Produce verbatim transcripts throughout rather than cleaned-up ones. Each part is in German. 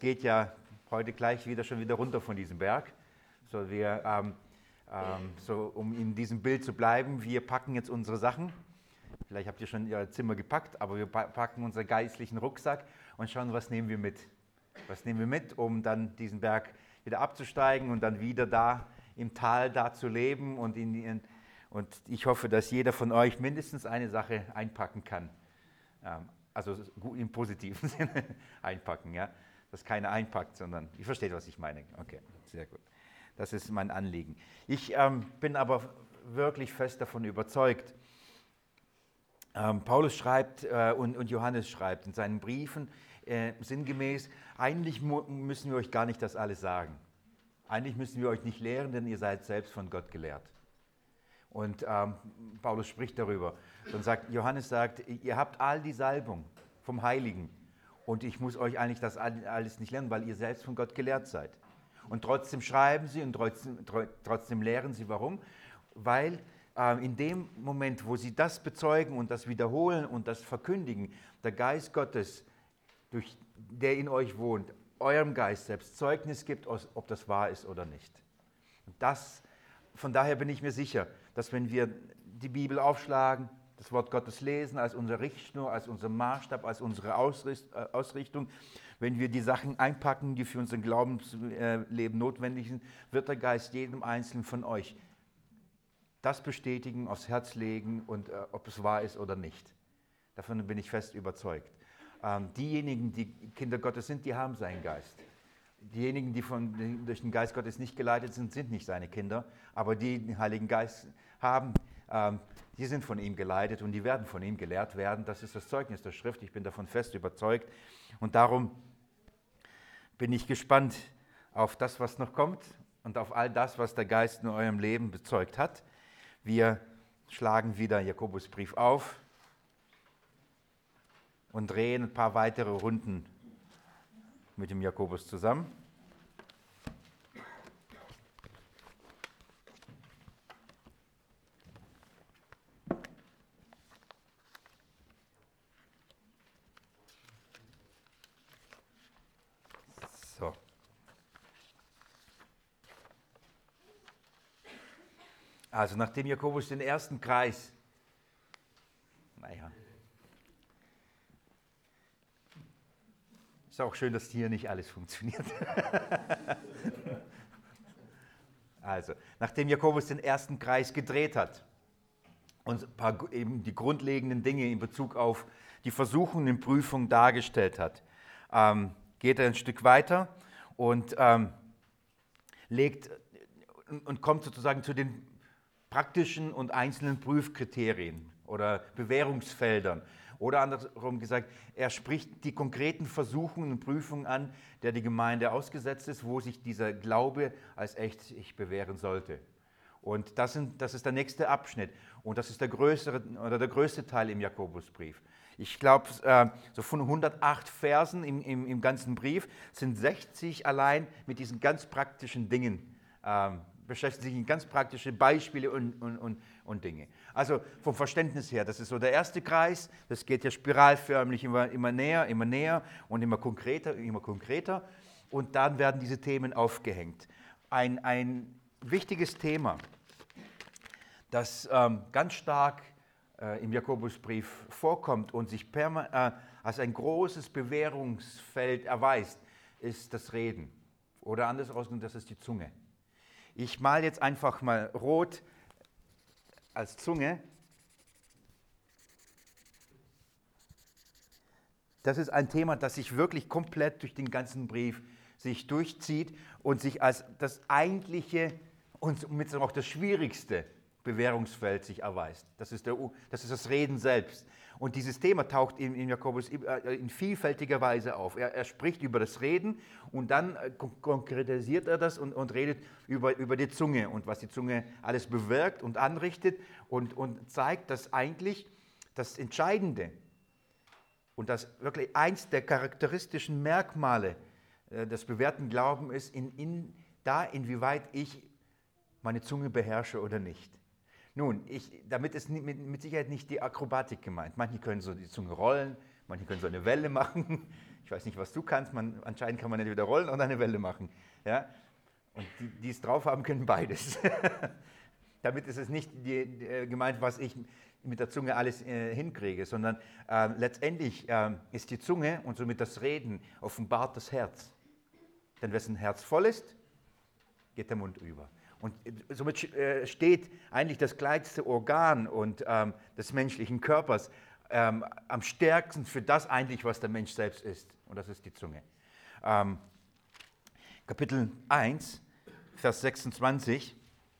geht ja heute gleich wieder schon wieder runter von diesem Berg. So, wir, ähm, ähm, so, um in diesem Bild zu bleiben, wir packen jetzt unsere Sachen. Vielleicht habt ihr schon Ihr Zimmer gepackt, aber wir packen unseren geistlichen Rucksack und schauen, was nehmen wir mit. Was nehmen wir mit, um dann diesen Berg wieder abzusteigen und dann wieder da im Tal da zu leben. Und, in, und ich hoffe, dass jeder von euch mindestens eine Sache einpacken kann. Ähm, also im positiven Sinne einpacken, ja. Dass keiner einpackt, sondern, ihr versteht, was ich meine. Okay, sehr gut. Das ist mein Anliegen. Ich ähm, bin aber wirklich fest davon überzeugt. Ähm, Paulus schreibt äh, und, und Johannes schreibt in seinen Briefen äh, sinngemäß, eigentlich mu- müssen wir euch gar nicht das alles sagen. Eigentlich müssen wir euch nicht lehren, denn ihr seid selbst von Gott gelehrt. Und ähm, Paulus spricht darüber. Und sagt, Johannes sagt, ihr habt all die Salbung vom Heiligen. Und ich muss euch eigentlich das alles nicht lernen, weil ihr selbst von Gott gelehrt seid. Und trotzdem schreiben sie und trotzdem, trotzdem lehren sie. Warum? Weil äh, in dem Moment, wo sie das bezeugen und das wiederholen und das verkündigen, der Geist Gottes, durch, der in euch wohnt, eurem Geist selbst Zeugnis gibt, ob das wahr ist oder nicht. Und das, von daher bin ich mir sicher, dass wenn wir die Bibel aufschlagen, das Wort Gottes lesen als unsere Richtschnur, als unser Maßstab, als unsere Ausrichtung, wenn wir die Sachen einpacken, die für unser Glaubensleben notwendig sind, wird der Geist jedem Einzelnen von euch das bestätigen, aufs Herz legen und äh, ob es wahr ist oder nicht. Davon bin ich fest überzeugt. Ähm, diejenigen, die Kinder Gottes sind, die haben seinen Geist. Diejenigen, die von, die durch den Geist Gottes nicht geleitet sind, sind nicht seine Kinder, aber die den Heiligen Geist haben, ähm, die sind von ihm geleitet und die werden von ihm gelehrt werden. Das ist das Zeugnis der Schrift. Ich bin davon fest überzeugt. Und darum bin ich gespannt auf das, was noch kommt und auf all das, was der Geist in eurem Leben bezeugt hat. Wir schlagen wieder Jakobusbrief auf und drehen ein paar weitere Runden mit dem Jakobus zusammen. So. Also nachdem Jakobus den ersten Kreis, naja, ist auch schön, dass hier nicht alles funktioniert. Also, nachdem Jakobus den ersten Kreis gedreht hat und ein paar, eben die grundlegenden Dinge in Bezug auf die Versuchungen und Prüfungen dargestellt hat, ähm, geht er ein Stück weiter und ähm, legt und kommt sozusagen zu den praktischen und einzelnen Prüfkriterien oder Bewährungsfeldern. Oder andersrum gesagt, er spricht die konkreten Versuchungen und Prüfungen an, der die Gemeinde ausgesetzt ist, wo sich dieser Glaube als echt bewähren sollte. Und das, sind, das ist der nächste Abschnitt. Und das ist der größere oder der größte Teil im Jakobusbrief. Ich glaube, äh, so von hundertacht Versen im, im, im ganzen Brief sind sechzig allein mit diesen ganz praktischen Dingen ähm, beschäftigen sich in ganz praktische Beispiele und, und, und, und Dinge. Also vom Verständnis her, das ist so der erste Kreis, das geht ja spiralförmlich immer, immer näher, immer näher und immer konkreter, immer konkreter. Und dann werden diese Themen aufgehängt. Ein, ein wichtiges Thema, das ähm, ganz stark äh, im Jakobusbrief vorkommt und sich perma- äh, als ein großes Bewährungsfeld erweist, ist das Reden. Oder anders ausgedrückt, das ist die Zunge. Ich male jetzt einfach mal rot als Zunge. Das ist ein Thema, das sich wirklich komplett durch den ganzen Brief sich durchzieht und sich als das eigentliche und mit auch das schwierigste Bewährungsfeld sich erweist. Das ist, der, das ist das Reden selbst. Und dieses Thema taucht in, in Jakobus in vielfältiger Weise auf. Er, er spricht über das Reden und dann konkretisiert er das und, und redet über, über die Zunge und was die Zunge alles bewirkt und anrichtet und, und zeigt, dass eigentlich das Entscheidende und das wirklich eins der charakteristischen Merkmale äh, des bewährten Glaubens ist, in, in, da inwieweit ich meine Zunge beherrsche oder nicht. Nun, ich, damit ist mit, mit Sicherheit nicht die Akrobatik gemeint. Manche können so die Zunge rollen, manche können so eine Welle machen. Ich weiß nicht, was du kannst. Man, anscheinend kann man entweder rollen oder eine Welle machen. Ja? Und die, die es drauf haben, können beides. Damit ist es nicht die, die, gemeint, was ich mit der Zunge alles äh, hinkriege, sondern äh, letztendlich äh, ist die Zunge und somit das Reden offenbart das Herz. Denn wessen Herz voll ist, geht der Mund über. Und somit äh, steht eigentlich das kleinste Organ und, ähm, des menschlichen Körpers ähm, am stärksten für das eigentlich, was der Mensch selbst ist. Und das ist die Zunge. Ähm, Kapitel eins, Vers sechsundzwanzig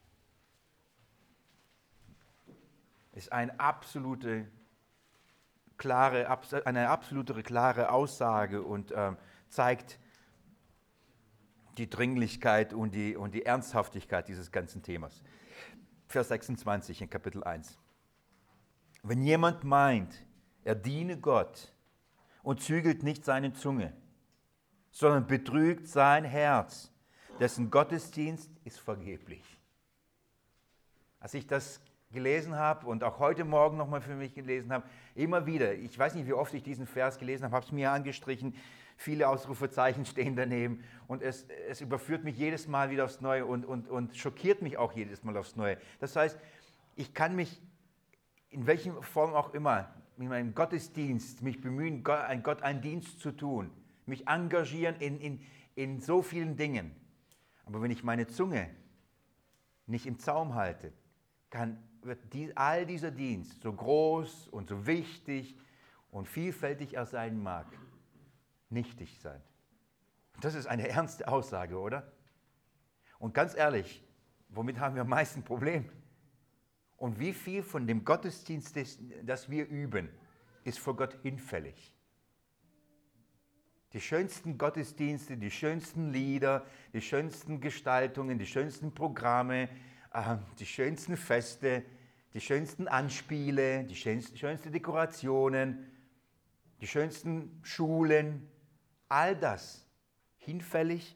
ist eine absolute, klare, eine absolute klare Aussage und ähm, zeigt die Dringlichkeit und die, und die Ernsthaftigkeit dieses ganzen Themas. Vers sechsundzwanzig in Kapitel eins. Wenn jemand meint, er diene Gott und zügelt nicht seine Zunge, sondern betrügt sein Herz, dessen Gottesdienst ist vergeblich. Als ich das gelesen habe und auch heute Morgen nochmal für mich gelesen habe, immer wieder, ich weiß nicht, wie oft ich diesen Vers gelesen habe, habe es mir angestrichen, viele Ausrufezeichen stehen daneben und es, es überführt mich jedes Mal wieder aufs Neue und, und, und schockiert mich auch jedes Mal aufs Neue. Das heißt, ich kann mich in welcher Form auch immer, in meinem Gottesdienst, mich bemühen, Gott, ein Gott einen Dienst zu tun, mich engagieren in, in, in so vielen Dingen. Aber wenn ich meine Zunge nicht im Zaum halte, kann, wird die, all dieser Dienst, so groß und so wichtig und vielfältig er sein mag, nichtig sein. Das ist eine ernste Aussage, oder? Und ganz ehrlich, womit haben wir am meisten Problem? Und wie viel von dem Gottesdienst, das wir üben, ist vor Gott hinfällig? Die schönsten Gottesdienste, die schönsten Lieder, die schönsten Gestaltungen, die schönsten Programme, äh, die schönsten Feste, die schönsten Anspiele, die schönsten, schönsten Dekorationen, die schönsten Schulen, all das hinfällig,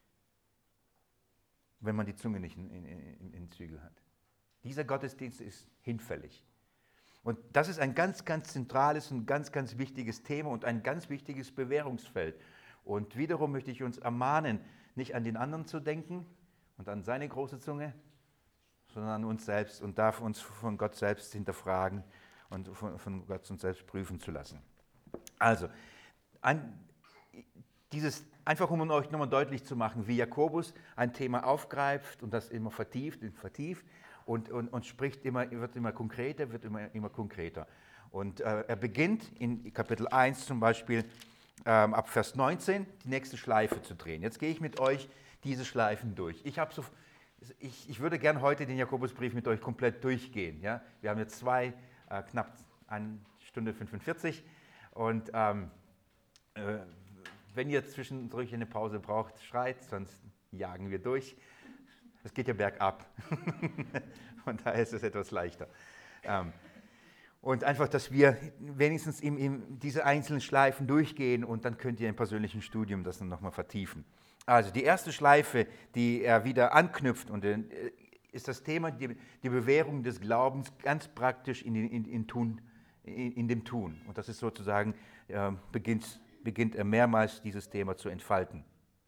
wenn man die Zunge nicht in, in, in, in Zügel hat. Dieser Gottesdienst ist hinfällig. Und das ist ein ganz, ganz zentrales und ganz, ganz wichtiges Thema und ein ganz wichtiges Bewährungsfeld. Und wiederum möchte ich uns ermahnen, nicht an den anderen zu denken und an seine große Zunge, sondern an uns selbst und darf uns von Gott selbst hinterfragen und von, von Gott uns selbst prüfen zu lassen. Also, ein, dieses, einfach um euch nochmal deutlich zu machen, wie Jakobus ein Thema aufgreift und das immer vertieft und vertieft und, und, und spricht immer, wird immer konkreter, wird immer, immer konkreter. Und äh, er beginnt in Kapitel eins zum Beispiel ähm, ab Vers neunzehn die nächste Schleife zu drehen. Jetzt gehe ich mit euch diese Schleifen durch. Ich, hab so, ich, ich würde gern heute den Jakobusbrief mit euch komplett durchgehen. Ja? Wir haben jetzt zwei, äh, knapp eine Stunde fünfundvierzig und ähm, äh, wenn ihr zwischendurch eine Pause braucht, schreit, sonst jagen wir durch. Es geht ja bergab. Von daher ist es etwas leichter. Ähm, und einfach, dass wir wenigstens in, in diese einzelnen Schleifen durchgehen und dann könnt ihr im persönlichen Studium das dann nochmal vertiefen. Also die erste Schleife, die er wieder anknüpft, und, äh, ist das Thema die, die Bewährung des Glaubens ganz praktisch in, in, in, Tun, in, in dem Tun. Und das ist sozusagen, äh, beginnt, beginnt er mehrmals dieses Thema zu entfalten.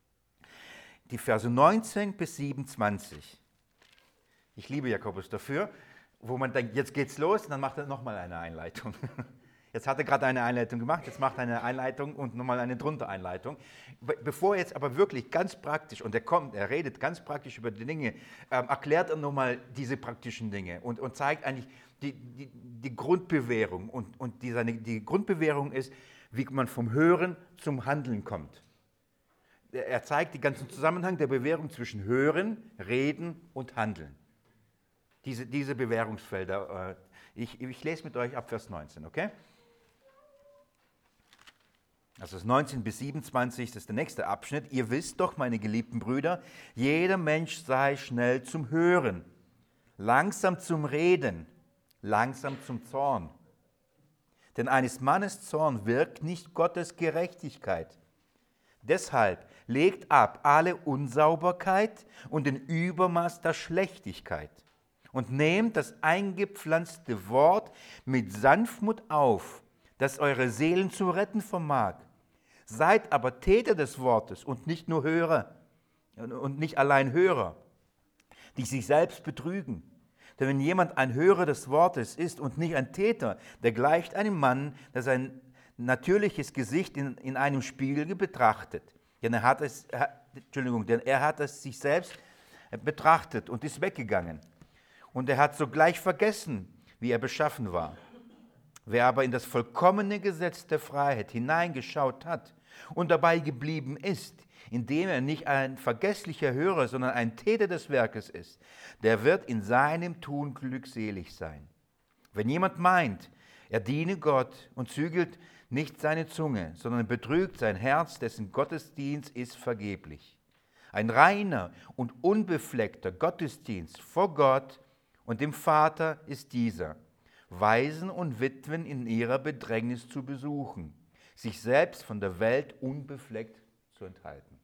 Die Verse neunzehn bis siebenundzwanzig. Ich liebe Jakobus dafür, wo man denkt, jetzt geht's los, und dann macht er nochmal eine Einleitung. Jetzt hat er gerade eine Einleitung gemacht, jetzt macht er eine Einleitung und nochmal eine drunter Einleitung. Bevor er jetzt aber wirklich ganz praktisch, und er kommt, er redet ganz praktisch über die Dinge, ähm, erklärt er nochmal diese praktischen Dinge und, und zeigt eigentlich die, die, die Grundbewährung. Und, und die, seine, die Grundbewährung ist, wie man vom Hören zum Handeln kommt. Er zeigt den ganzen Zusammenhang der Bewährung zwischen Hören, Reden und Handeln. Diese, diese Bewährungsfelder. Ich, ich lese mit euch ab Vers neunzehn, okay? Also das neunzehn bis siebenundzwanzig, das ist der nächste Abschnitt. Ihr wisst doch, meine geliebten Brüder, jeder Mensch sei schnell zum Hören, langsam zum Reden, langsam zum Zorn. Denn eines Mannes Zorn wirkt nicht Gottes Gerechtigkeit. Deshalb legt ab alle Unsauberkeit und den Übermaß der Schlechtigkeit und nehmt das eingepflanzte Wort mit Sanftmut auf, das eure Seelen zu retten vermag. Seid aber Täter des Wortes und nicht nur Hörer und nicht allein Hörer, die sich selbst betrügen. Denn wenn jemand ein Hörer des Wortes ist und nicht ein Täter, der gleicht einem Mann, der sein natürliches Gesicht in, in einem Spiegel betrachtet. Denn er hat es, er, Entschuldigung, denn er hat es sich selbst betrachtet und ist weggegangen. Und er hat sogleich vergessen, wie er beschaffen war. Wer aber in das vollkommene Gesetz der Freiheit hineingeschaut hat und dabei geblieben ist, indem er nicht ein vergesslicher Hörer, sondern ein Täter des Werkes ist, der wird in seinem Tun glückselig sein. Wenn jemand meint, er diene Gott und zügelt nicht seine Zunge, sondern betrügt sein Herz, dessen Gottesdienst ist vergeblich. Ein reiner und unbefleckter Gottesdienst vor Gott und dem Vater ist dieser, Waisen und Witwen in ihrer Bedrängnis zu besuchen, sich selbst von der Welt unbefleckt zu enthalten.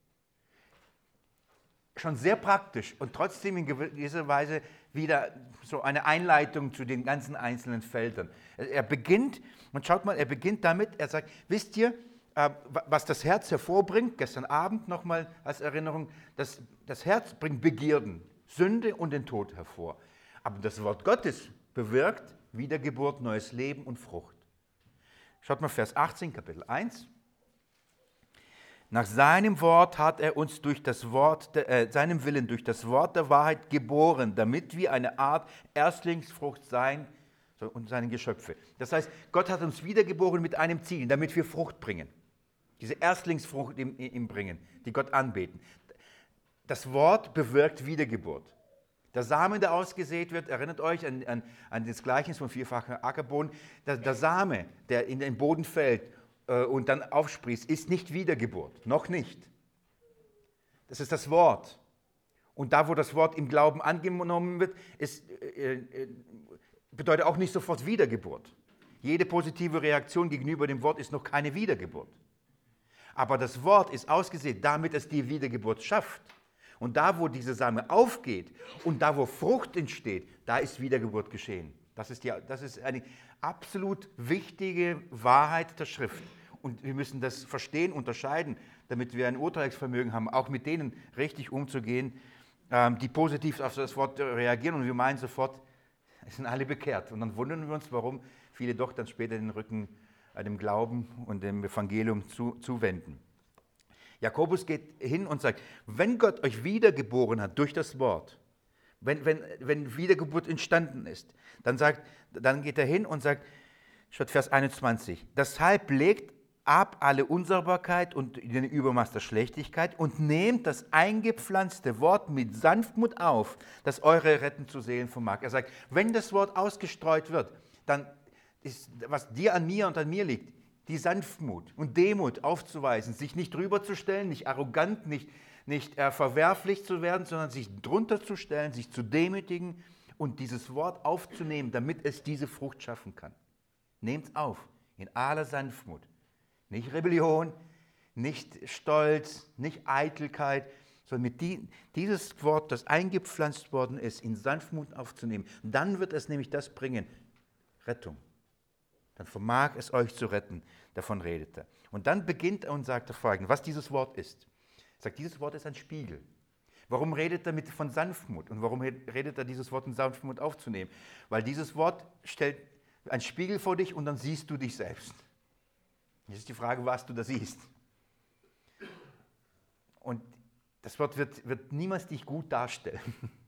Schon sehr praktisch und trotzdem in gewisser Weise wieder so eine Einleitung zu den ganzen einzelnen Feldern. Er beginnt, und schaut mal, er beginnt damit, er sagt, wisst ihr, was das Herz hervorbringt, gestern Abend nochmal als Erinnerung, das, das Herz bringt Begierden, Sünde und den Tod hervor. Aber das Wort Gottes bewirkt Wiedergeburt, neues Leben und Frucht. Schaut mal Vers achtzehn, Kapitel eins. Nach seinem Wort hat er uns durch das Wort, äh, seinem Willen durch das Wort der Wahrheit geboren, damit wir eine Art Erstlingsfrucht sein und seine Geschöpfe. Das heißt, Gott hat uns wiedergeboren mit einem Ziel, damit wir Frucht bringen. Diese Erstlingsfrucht ihm, ihm bringen, die Gott anbeten. Das Wort bewirkt Wiedergeburt. Der Samen, der ausgesät wird, erinnert euch an, an, an das Gleichnis vom vierfachen Ackerboden, der, der Same, der in den Boden fällt äh, und dann aufsprießt, ist nicht Wiedergeburt, noch nicht. Das ist das Wort. Und da, wo das Wort im Glauben angenommen wird, ist, äh, äh, bedeutet auch nicht sofort Wiedergeburt. Jede positive Reaktion gegenüber dem Wort ist noch keine Wiedergeburt. Aber das Wort ist ausgesät, damit es die Wiedergeburt schafft. Und da, wo diese Same aufgeht und da, wo Frucht entsteht, da ist Wiedergeburt geschehen. Das ist, die, das ist eine absolut wichtige Wahrheit der Schrift. Und wir müssen das verstehen, unterscheiden, damit wir ein Urteilsvermögen haben, auch mit denen richtig umzugehen, die positiv auf das Wort reagieren. Und wir meinen sofort, es sind alle bekehrt. Und dann wundern wir uns, warum viele doch dann später den Rücken dem Glauben und dem Evangelium zu, zuwenden. Jakobus geht hin und sagt, wenn Gott euch wiedergeboren hat durch das Wort, wenn, wenn, wenn Wiedergeburt entstanden ist, dann, sagt, dann geht er hin und sagt, statt Vers einundzwanzig, deshalb legt ab alle Unsauberkeit und den Übermaß der Schlechtigkeit und nehmt das eingepflanzte Wort mit Sanftmut auf, das eure Retten zu Seelen vermag. Er sagt, wenn das Wort ausgestreut wird, dann ist, was dir an mir und an mir liegt, die Sanftmut und Demut aufzuweisen, sich nicht drüber zu stellen, nicht arrogant, nicht, nicht äh, verwerflich zu werden, sondern sich drunter zu stellen, sich zu demütigen und dieses Wort aufzunehmen, damit es diese Frucht schaffen kann. Nehmt es auf, in aller Sanftmut. Nicht Rebellion, nicht Stolz, nicht Eitelkeit, sondern mit die, dieses Wort, das eingepflanzt worden ist, in Sanftmut aufzunehmen. Dann wird es nämlich das bringen, Rettung. Dann vermag es euch zu retten. Davon redet er. Und dann beginnt er und sagt er folgendes, was dieses Wort ist. Er sagt, dieses Wort ist ein Spiegel. Warum redet er mit von Sanftmut? Und warum redet er, dieses Wort in Sanftmut aufzunehmen? Weil dieses Wort stellt einen Spiegel vor dich und dann siehst du dich selbst. Jetzt ist die Frage, was du da siehst. Und das Wort wird, wird niemals dich gut darstellen.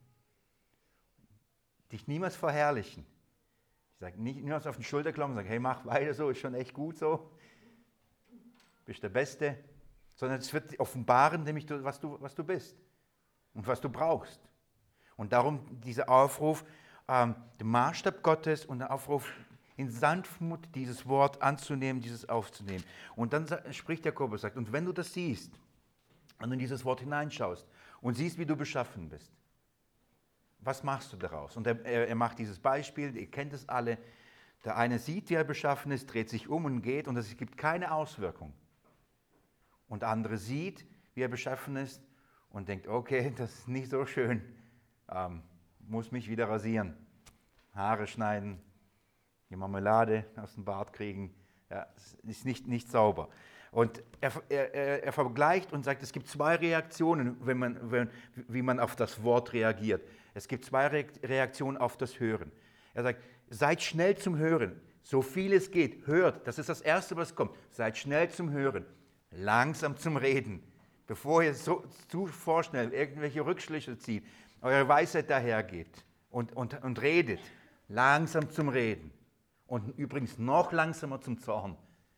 Dich niemals verherrlichen. Ich sage nicht nur auf den Schulter klopfen und sage, hey, mach weiter so, ist schon echt gut so. Bist der Beste. Sondern es wird offenbaren, nämlich was du, was du bist und was du brauchst. Und darum dieser Aufruf, ähm, der Maßstab Gottes und der Aufruf, in Sanftmut dieses Wort anzunehmen, dieses aufzunehmen. Und dann spricht Jakobus, sagt, und wenn du das siehst, wenn du in dieses Wort hineinschaust und siehst, wie du beschaffen bist, was machst du daraus? Und er, er macht dieses Beispiel, ihr kennt es alle, der eine sieht, wie er beschaffen ist, dreht sich um und geht und es gibt keine Auswirkung. Und der andere sieht, wie er beschaffen ist und denkt, okay, das ist nicht so schön, ähm, muss mich wieder rasieren, Haare schneiden, die Marmelade aus dem Bart kriegen, ja, ist nicht, nicht sauber. Und er, er, er vergleicht und sagt, es gibt zwei Reaktionen, wenn man, wenn, wie man auf das Wort reagiert. Es gibt zwei Reaktionen auf das Hören. Er sagt, seid schnell zum Hören, so viel es geht, hört. Das ist das Erste, was kommt. Seid schnell zum Hören, langsam zum Reden, bevor ihr so, zu vorschnell irgendwelche Rückschlüsse zieht, eure Weisheit dahergeht und, und, und redet. Langsam zum Reden und übrigens noch langsamer zum Zorn.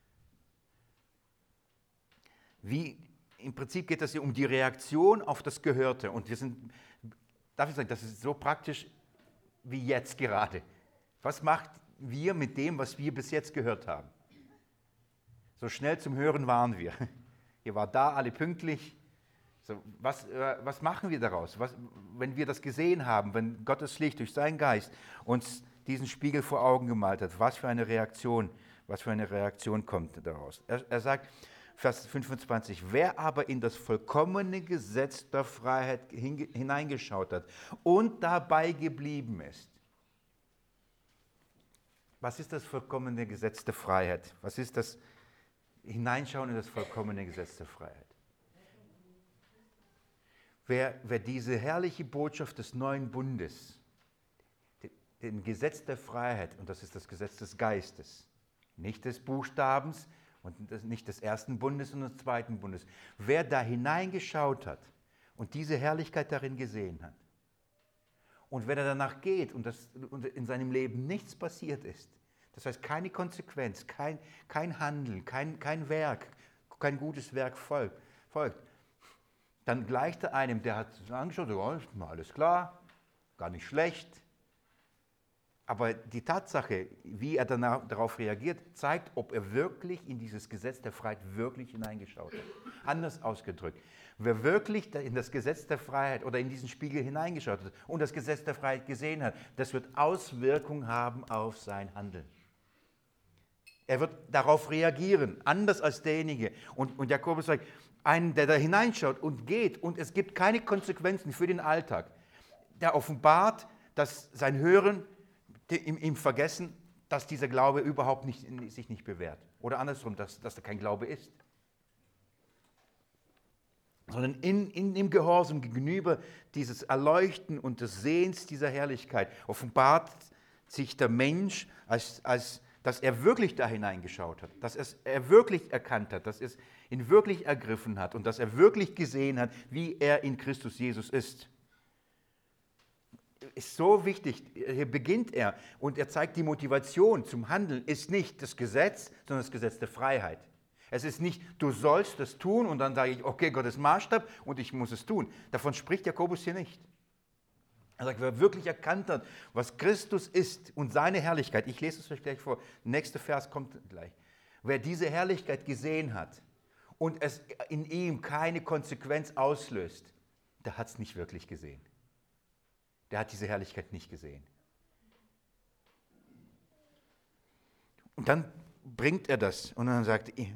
Wie, im Prinzip geht es hier um die Reaktion auf das Gehörte. Und wir sind, darf ich sagen, das ist so praktisch wie jetzt gerade. Was macht wir mit dem, was wir bis jetzt gehört haben? So schnell zum Hören waren wir. Ihr wart da, alle pünktlich. So, was, äh, was machen wir daraus? Was, wenn wir das gesehen haben, wenn Gottes Licht durch seinen Geist uns diesen Spiegel vor Augen gemalt hat, was für eine Reaktion, was für eine Reaktion kommt daraus? Er, er sagt, Vers fünfundzwanzig, wer aber in das vollkommene Gesetz der Freiheit hineingeschaut hat und dabei geblieben ist. Was ist das vollkommene Gesetz der Freiheit? Was ist das Hineinschauen in das vollkommene Gesetz der Freiheit? Wer, wer diese herrliche Botschaft des neuen Bundes, dem Gesetz der Freiheit, und das ist das Gesetz des Geistes, nicht des Buchstabens, und das nicht des ersten Bundes, sondern des zweiten Bundes. Wer da hineingeschaut hat und diese Herrlichkeit darin gesehen hat und wenn er danach geht und, das, und in seinem Leben nichts passiert ist, das heißt keine Konsequenz, kein, kein Handeln, kein, kein Werk, kein gutes Werk folgt, folgt, dann gleicht er einem, der hat angeschaut, oh, ist mal alles klar, gar nicht schlecht. Aber die Tatsache, wie er danach, darauf reagiert, zeigt, ob er wirklich in dieses Gesetz der Freiheit wirklich hineingeschaut hat. Anders ausgedrückt, wer wirklich in das Gesetz der Freiheit oder in diesen Spiegel hineingeschaut hat und das Gesetz der Freiheit gesehen hat, das wird Auswirkungen haben auf sein Handeln. Er wird darauf reagieren, anders als derjenige. Und, und Jakobus sagt, einen, der da hineinschaut und geht und es gibt keine Konsequenzen für den Alltag, der offenbart, dass sein Hören Im, im Vergessen, dass dieser Glaube überhaupt nicht, sich nicht bewährt. Oder andersrum, dass, dass da kein Glaube ist. Sondern in, in dem Gehorsam gegenüber dieses Erleuchten und des Sehens dieser Herrlichkeit offenbart sich der Mensch, als, als dass er wirklich da hineingeschaut hat, dass es, er wirklich erkannt hat, dass es ihn wirklich ergriffen hat und dass er wirklich gesehen hat, wie er in Christus Jesus ist. Ist so wichtig, hier beginnt er und er zeigt die Motivation zum Handeln, ist nicht das Gesetz, sondern das Gesetz der Freiheit. Es ist nicht, du sollst das tun und dann sage ich, okay, Gottes Maßstab und ich muss es tun. Davon spricht Jakobus hier nicht. Er sagt, wer wirklich erkannt hat, was Christus ist und seine Herrlichkeit, ich lese es euch gleich vor, der nächste Vers kommt gleich. Wer diese Herrlichkeit gesehen hat und es in ihm keine Konsequenz auslöst, der hat es nicht wirklich gesehen. Der hat diese Herrlichkeit nicht gesehen. Und dann bringt er das und dann sagt er,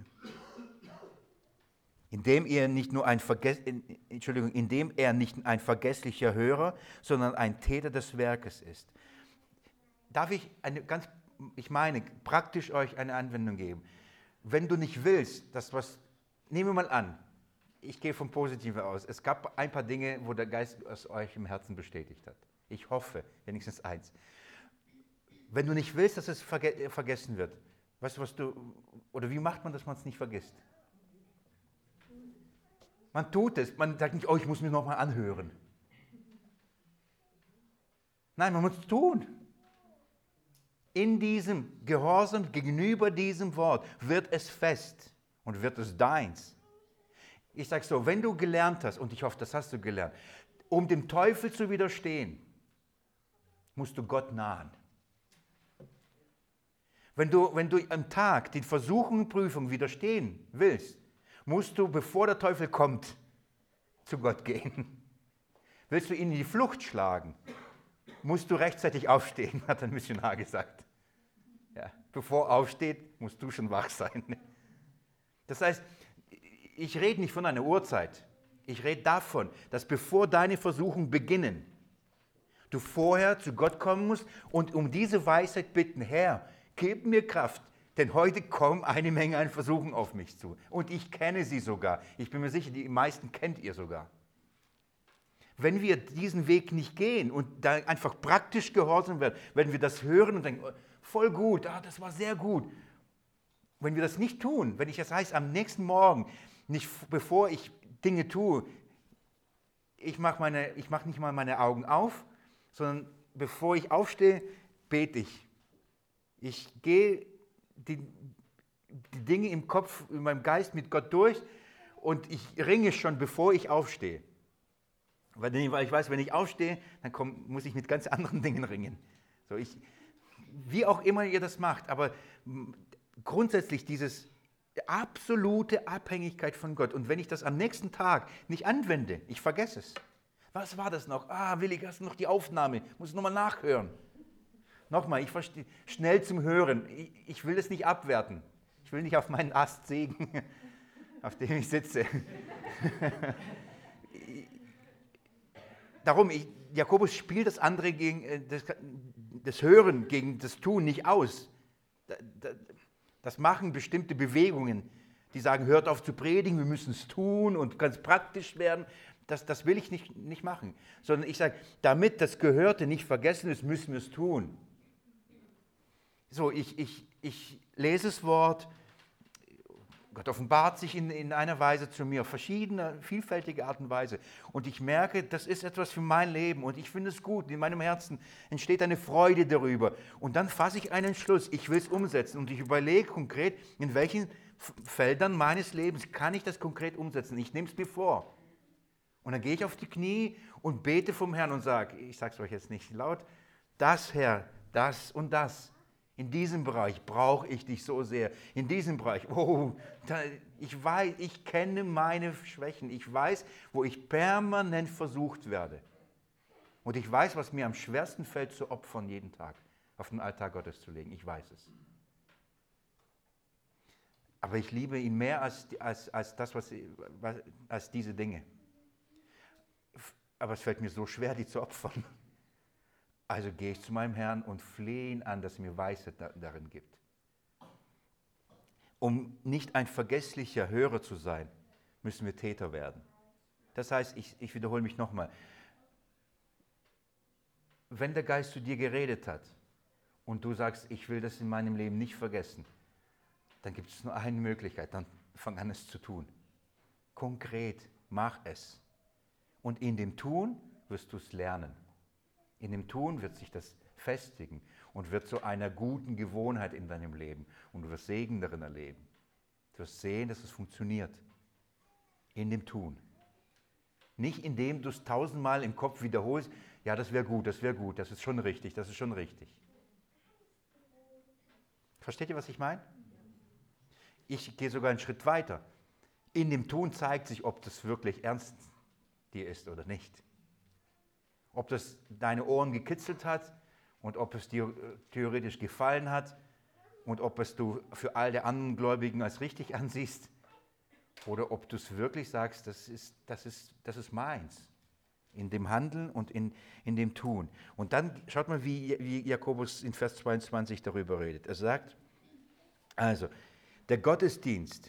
indem er nicht nur ein Verges- Entschuldigung, indem er nicht ein vergesslicher Hörer, sondern ein Täter des Werkes ist. Darf ich eine ganz, ich meine, praktisch euch eine Anwendung geben? Wenn du nicht willst, dass was, nehmen wir mal an, ich gehe vom Positiven aus. Es gab ein paar Dinge, wo der Geist es euch im Herzen bestätigt hat. Ich hoffe, wenigstens eins. Wenn du nicht willst, dass es verge- vergessen wird, weißt du, was du, oder wie macht man, dass man es nicht vergisst? Man tut es, man sagt nicht, oh, ich muss mir nochmal anhören. Nein, man muss es tun. In diesem Gehorsam gegenüber diesem Wort wird es fest und wird es deins. Ich sage so, wenn du gelernt hast, und ich hoffe, das hast du gelernt, um dem Teufel zu widerstehen, musst du Gott nahen. Wenn du, wenn du am Tag den Versuchungen und Prüfungen widerstehen willst, musst du, bevor der Teufel kommt, zu Gott gehen. Willst du ihn in die Flucht schlagen, musst du rechtzeitig aufstehen, hat ein Missionar gesagt. Ja, bevor er aufsteht, musst du schon wach sein. Das heißt, ich rede nicht von einer Uhrzeit. Ich rede davon, dass bevor deine Versuchungen beginnen, du vorher zu Gott kommen musst und um diese Weisheit bitten, Herr, gib mir Kraft, Denn heute kommen eine Menge an Versuchen auf mich zu. Und ich kenne sie sogar. Ich bin mir sicher, die meisten kennt ihr sogar. Wenn wir diesen Weg nicht gehen und da einfach praktisch gehorsam werden, wenn wir das hören und denken, oh, voll gut, ah, das war sehr gut. Wenn wir das nicht tun, wenn ich das heißt, am nächsten Morgen, nicht bevor ich Dinge tue, ich mache meine, ich mache nicht mal meine Augen auf, sondern bevor ich aufstehe, bete ich. Ich gehe die, die Dinge im Kopf, in meinem Geist mit Gott durch und ich ringe schon, bevor ich aufstehe. Weil ich weiß, wenn ich aufstehe, dann komm, muss ich mit ganz anderen Dingen ringen. So ich, wie auch immer ihr das macht, aber grundsätzlich diese absolute Abhängigkeit von Gott. Und wenn ich das am nächsten Tag nicht anwende, ich vergesse es. Was war das noch? Ah, Willi, hast du noch die Aufnahme? Muss ich nochmal nachhören. Nochmal, ich verstehe, schnell zum Hören. Ich, ich will das nicht abwerten. Ich will nicht auf meinen Ast sägen, auf dem ich sitze. Darum, ich, Jakobus spielt das andere gegen das, das Hören gegen das Tun nicht aus. Das machen bestimmte Bewegungen, die sagen, hört auf zu predigen, wir müssen es tun und ganz praktisch werden. Das, das will ich nicht, nicht machen. Sondern ich sage, damit das Gehörte nicht vergessen ist, müssen wir es tun. So, ich, ich, ich lese das Wort, Gott offenbart sich in, in einer Weise zu mir, auf verschiedene, vielfältige Art und Weise. Und ich merke, das ist etwas für mein Leben und ich finde es gut. In meinem Herzen entsteht eine Freude darüber. Und dann fasse ich einen Entschluss, ich will es umsetzen und ich überlege konkret, in welchen Feldern meines Lebens kann ich das konkret umsetzen. Ich nehme es mir vor. Und dann gehe ich auf die Knie und bete vom Herrn und sage, ich sage es euch jetzt nicht laut, das Herr, das und das. In diesem Bereich brauche ich dich so sehr. In diesem Bereich, oh, da, ich weiß, ich kenne meine Schwächen. Ich weiß, wo ich permanent versucht werde. Und ich weiß, was mir am schwersten fällt, zu opfern jeden Tag, auf den Altar Gottes zu legen. Ich weiß es. Aber ich liebe ihn mehr als, als, als, das, was, als diese Dinge. Aber es fällt mir so schwer, die zu opfern. Also gehe ich zu meinem Herrn und flehe ihn an, dass er mir Weisheit darin gibt. Um nicht ein vergesslicher Hörer zu sein, müssen wir Täter werden. Das heißt, ich, ich wiederhole mich nochmal. Wenn der Geist zu dir geredet hat und du sagst, ich will das in meinem Leben nicht vergessen, dann gibt es nur eine Möglichkeit, dann fang an es zu tun. Konkret, mach es. Und in dem Tun wirst du es lernen. In dem Tun wird sich das festigen und wird zu einer guten Gewohnheit in deinem Leben. Und du wirst Segen darin erleben. Du wirst sehen, dass es funktioniert. In dem Tun. Nicht indem du es tausendmal im Kopf wiederholst, ja, das wäre gut, das wäre gut, das ist schon richtig, das ist schon richtig. Versteht ihr, was ich meine? Ich gehe sogar einen Schritt weiter. In dem Tun zeigt sich, ob das wirklich ernst dir ist oder nicht. Ob das deine Ohren gekitzelt hat und ob es dir theoretisch gefallen hat und ob es du für all die anderen Gläubigen als richtig ansiehst oder ob du es wirklich sagst, das ist, das ist, das ist meins. In dem Handeln und in, in dem Tun. Und dann schaut mal, wie, wie Jakobus in Vers zweiundzwanzig darüber redet. Er sagt, also, der Gottesdienst,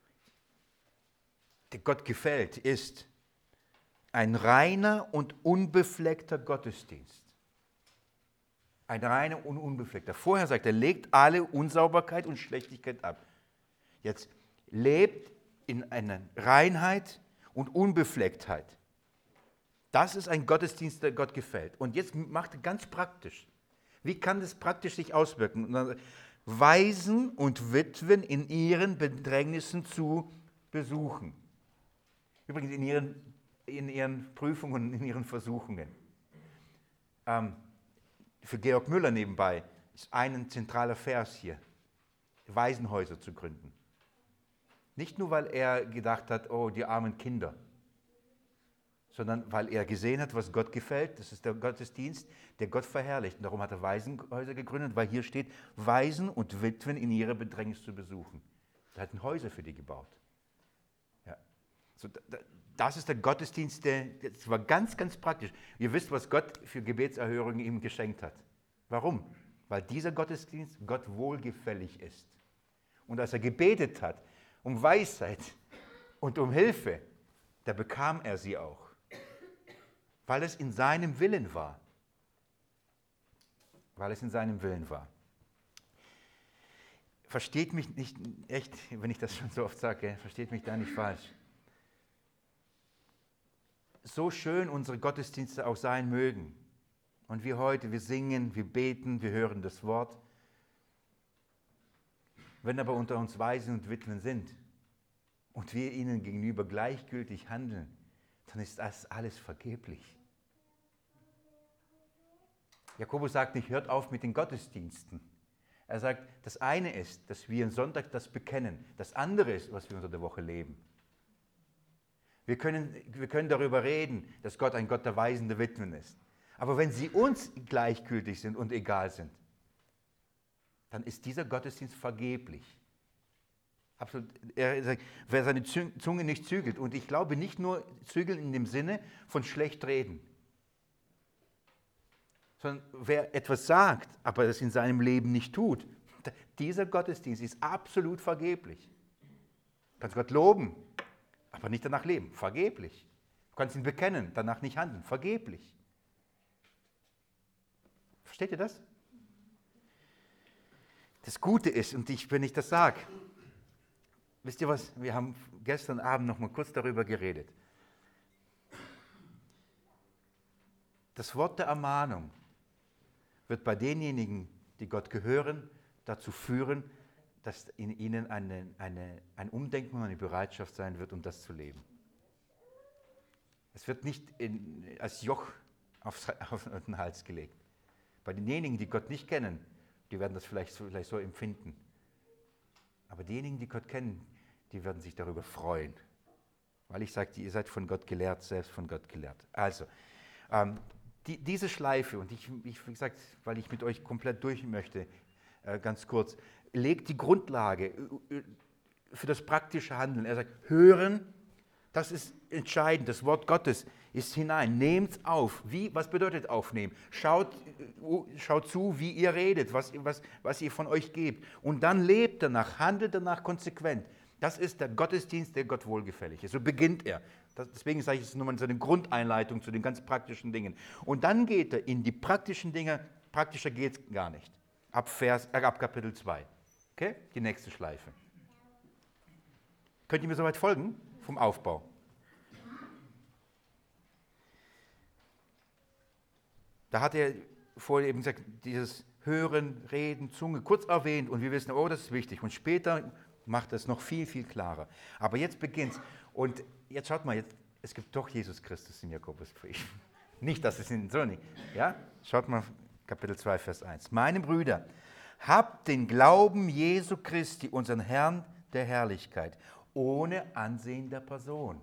der Gott gefällt, ist ein reiner und unbefleckter Gottesdienst. Ein reiner und unbefleckter. Vorher sagt er, legt alle Unsauberkeit und Schlechtigkeit ab. Jetzt lebt in einer Reinheit und Unbeflecktheit. Das ist ein Gottesdienst, der Gott gefällt. Und jetzt macht er ganz praktisch. Wie kann das praktisch sich auswirken? Waisen und Witwen in ihren Bedrängnissen zu besuchen. Übrigens in ihren in ihren Prüfungen, in ihren Versuchungen. Ähm, für Georg Müller nebenbei ist ein zentraler Vers hier, Waisenhäuser zu gründen. Nicht nur, weil er gedacht hat, oh, die armen Kinder, sondern weil er gesehen hat, was Gott gefällt. Das ist der Gottesdienst, der Gott verherrlicht. Und darum hat er Waisenhäuser gegründet, weil hier steht, Waisen und Witwen in ihrer Bedrängnis zu besuchen. Er hat Häuser für die gebaut. Ja. So, da, da, Das ist der Gottesdienst, der, das war ganz, ganz praktisch. Ihr wisst, was Gott für Gebetserhörungen ihm geschenkt hat. Warum? Weil dieser Gottesdienst Gott wohlgefällig ist. Und als er gebetet hat, um Weisheit und um Hilfe, da bekam er sie auch, weil es in seinem Willen war. Weil es in seinem Willen war. Versteht mich nicht, echt, wenn ich das schon so oft sage, versteht mich da nicht falsch. So schön unsere Gottesdienste auch sein mögen. Und wir heute, wir singen, wir beten, wir hören das Wort. Wenn aber unter uns Waisen und Witwen sind und wir ihnen gegenüber gleichgültig handeln, dann ist das alles vergeblich. Jakobus sagt nicht, hört auf mit den Gottesdiensten. Er sagt, das eine ist, dass wir am Sonntag das bekennen. Das andere ist, was wir unter der Woche leben. Wir können, wir können darüber reden, dass Gott ein Gott der Waisen, der Witwen ist. Aber wenn sie uns gleichgültig sind und egal sind, dann ist dieser Gottesdienst vergeblich. Absolut. Er sagt, wer seine Zunge nicht zügelt, und ich glaube nicht nur zügeln in dem Sinne von schlecht reden, sondern wer etwas sagt, aber das in seinem Leben nicht tut, dieser Gottesdienst ist absolut vergeblich. Du kannst Gott loben, aber nicht danach leben, vergeblich. Du kannst ihn bekennen, danach nicht handeln, vergeblich. Versteht ihr das? Das Gute ist, und ich, wenn ich das sage, wisst ihr was, wir haben gestern Abend noch mal kurz darüber geredet. Das Wort der Ermahnung wird bei denjenigen, die Gott gehören, dazu führen, dass in ihnen eine, eine, ein Umdenken und eine Bereitschaft sein wird, um das zu leben. Es wird nicht in, als Joch auf, auf den Hals gelegt. Bei denjenigen, die Gott nicht kennen, die werden das vielleicht so, vielleicht so empfinden. Aber diejenigen, die Gott kennen, die werden sich darüber freuen. Weil ich sage, ihr seid von Gott gelehrt, selbst von Gott gelehrt. Also, ähm, die, diese Schleife, und ich, ich, wie gesagt, weil ich mit euch komplett durch möchte, äh, ganz kurz, legt die Grundlage äh, für das praktische Handeln. Er sagt, hören, das ist entscheidend, das Wort Gottes ist hinein, nehmt es auf. Wie, was bedeutet aufnehmen? Schaut, schaut zu, wie ihr redet, was, was, was ihr von euch gebt. Und dann lebt danach, handelt danach konsequent. Das ist der Gottesdienst, der Gott wohlgefällig ist. So beginnt er. Das, deswegen sage ich, es ist nur mal so eine Grundeinleitung zu den ganz praktischen Dingen. Und dann geht er in die praktischen Dinge, praktischer geht es gar nicht. Ab, Vers, äh, ab Kapitel zwei. Okay? Die nächste Schleife. Könnt ihr mir soweit folgen vom Aufbau? Da hat er vorher eben gesagt, dieses Hören, Reden, Zunge kurz erwähnt und wir wissen, oh, das ist wichtig. Und später macht es noch viel, viel klarer. Aber jetzt beginnt es. Und jetzt schaut mal, jetzt, es gibt doch Jesus Christus in Jakobusbrief. Nicht, dass es in so nicht. Ja? Schaut mal, Kapitel zwei, Vers eins. Meine Brüder, habt den Glauben Jesu Christi, unseren Herrn der Herrlichkeit, ohne Ansehen der Person.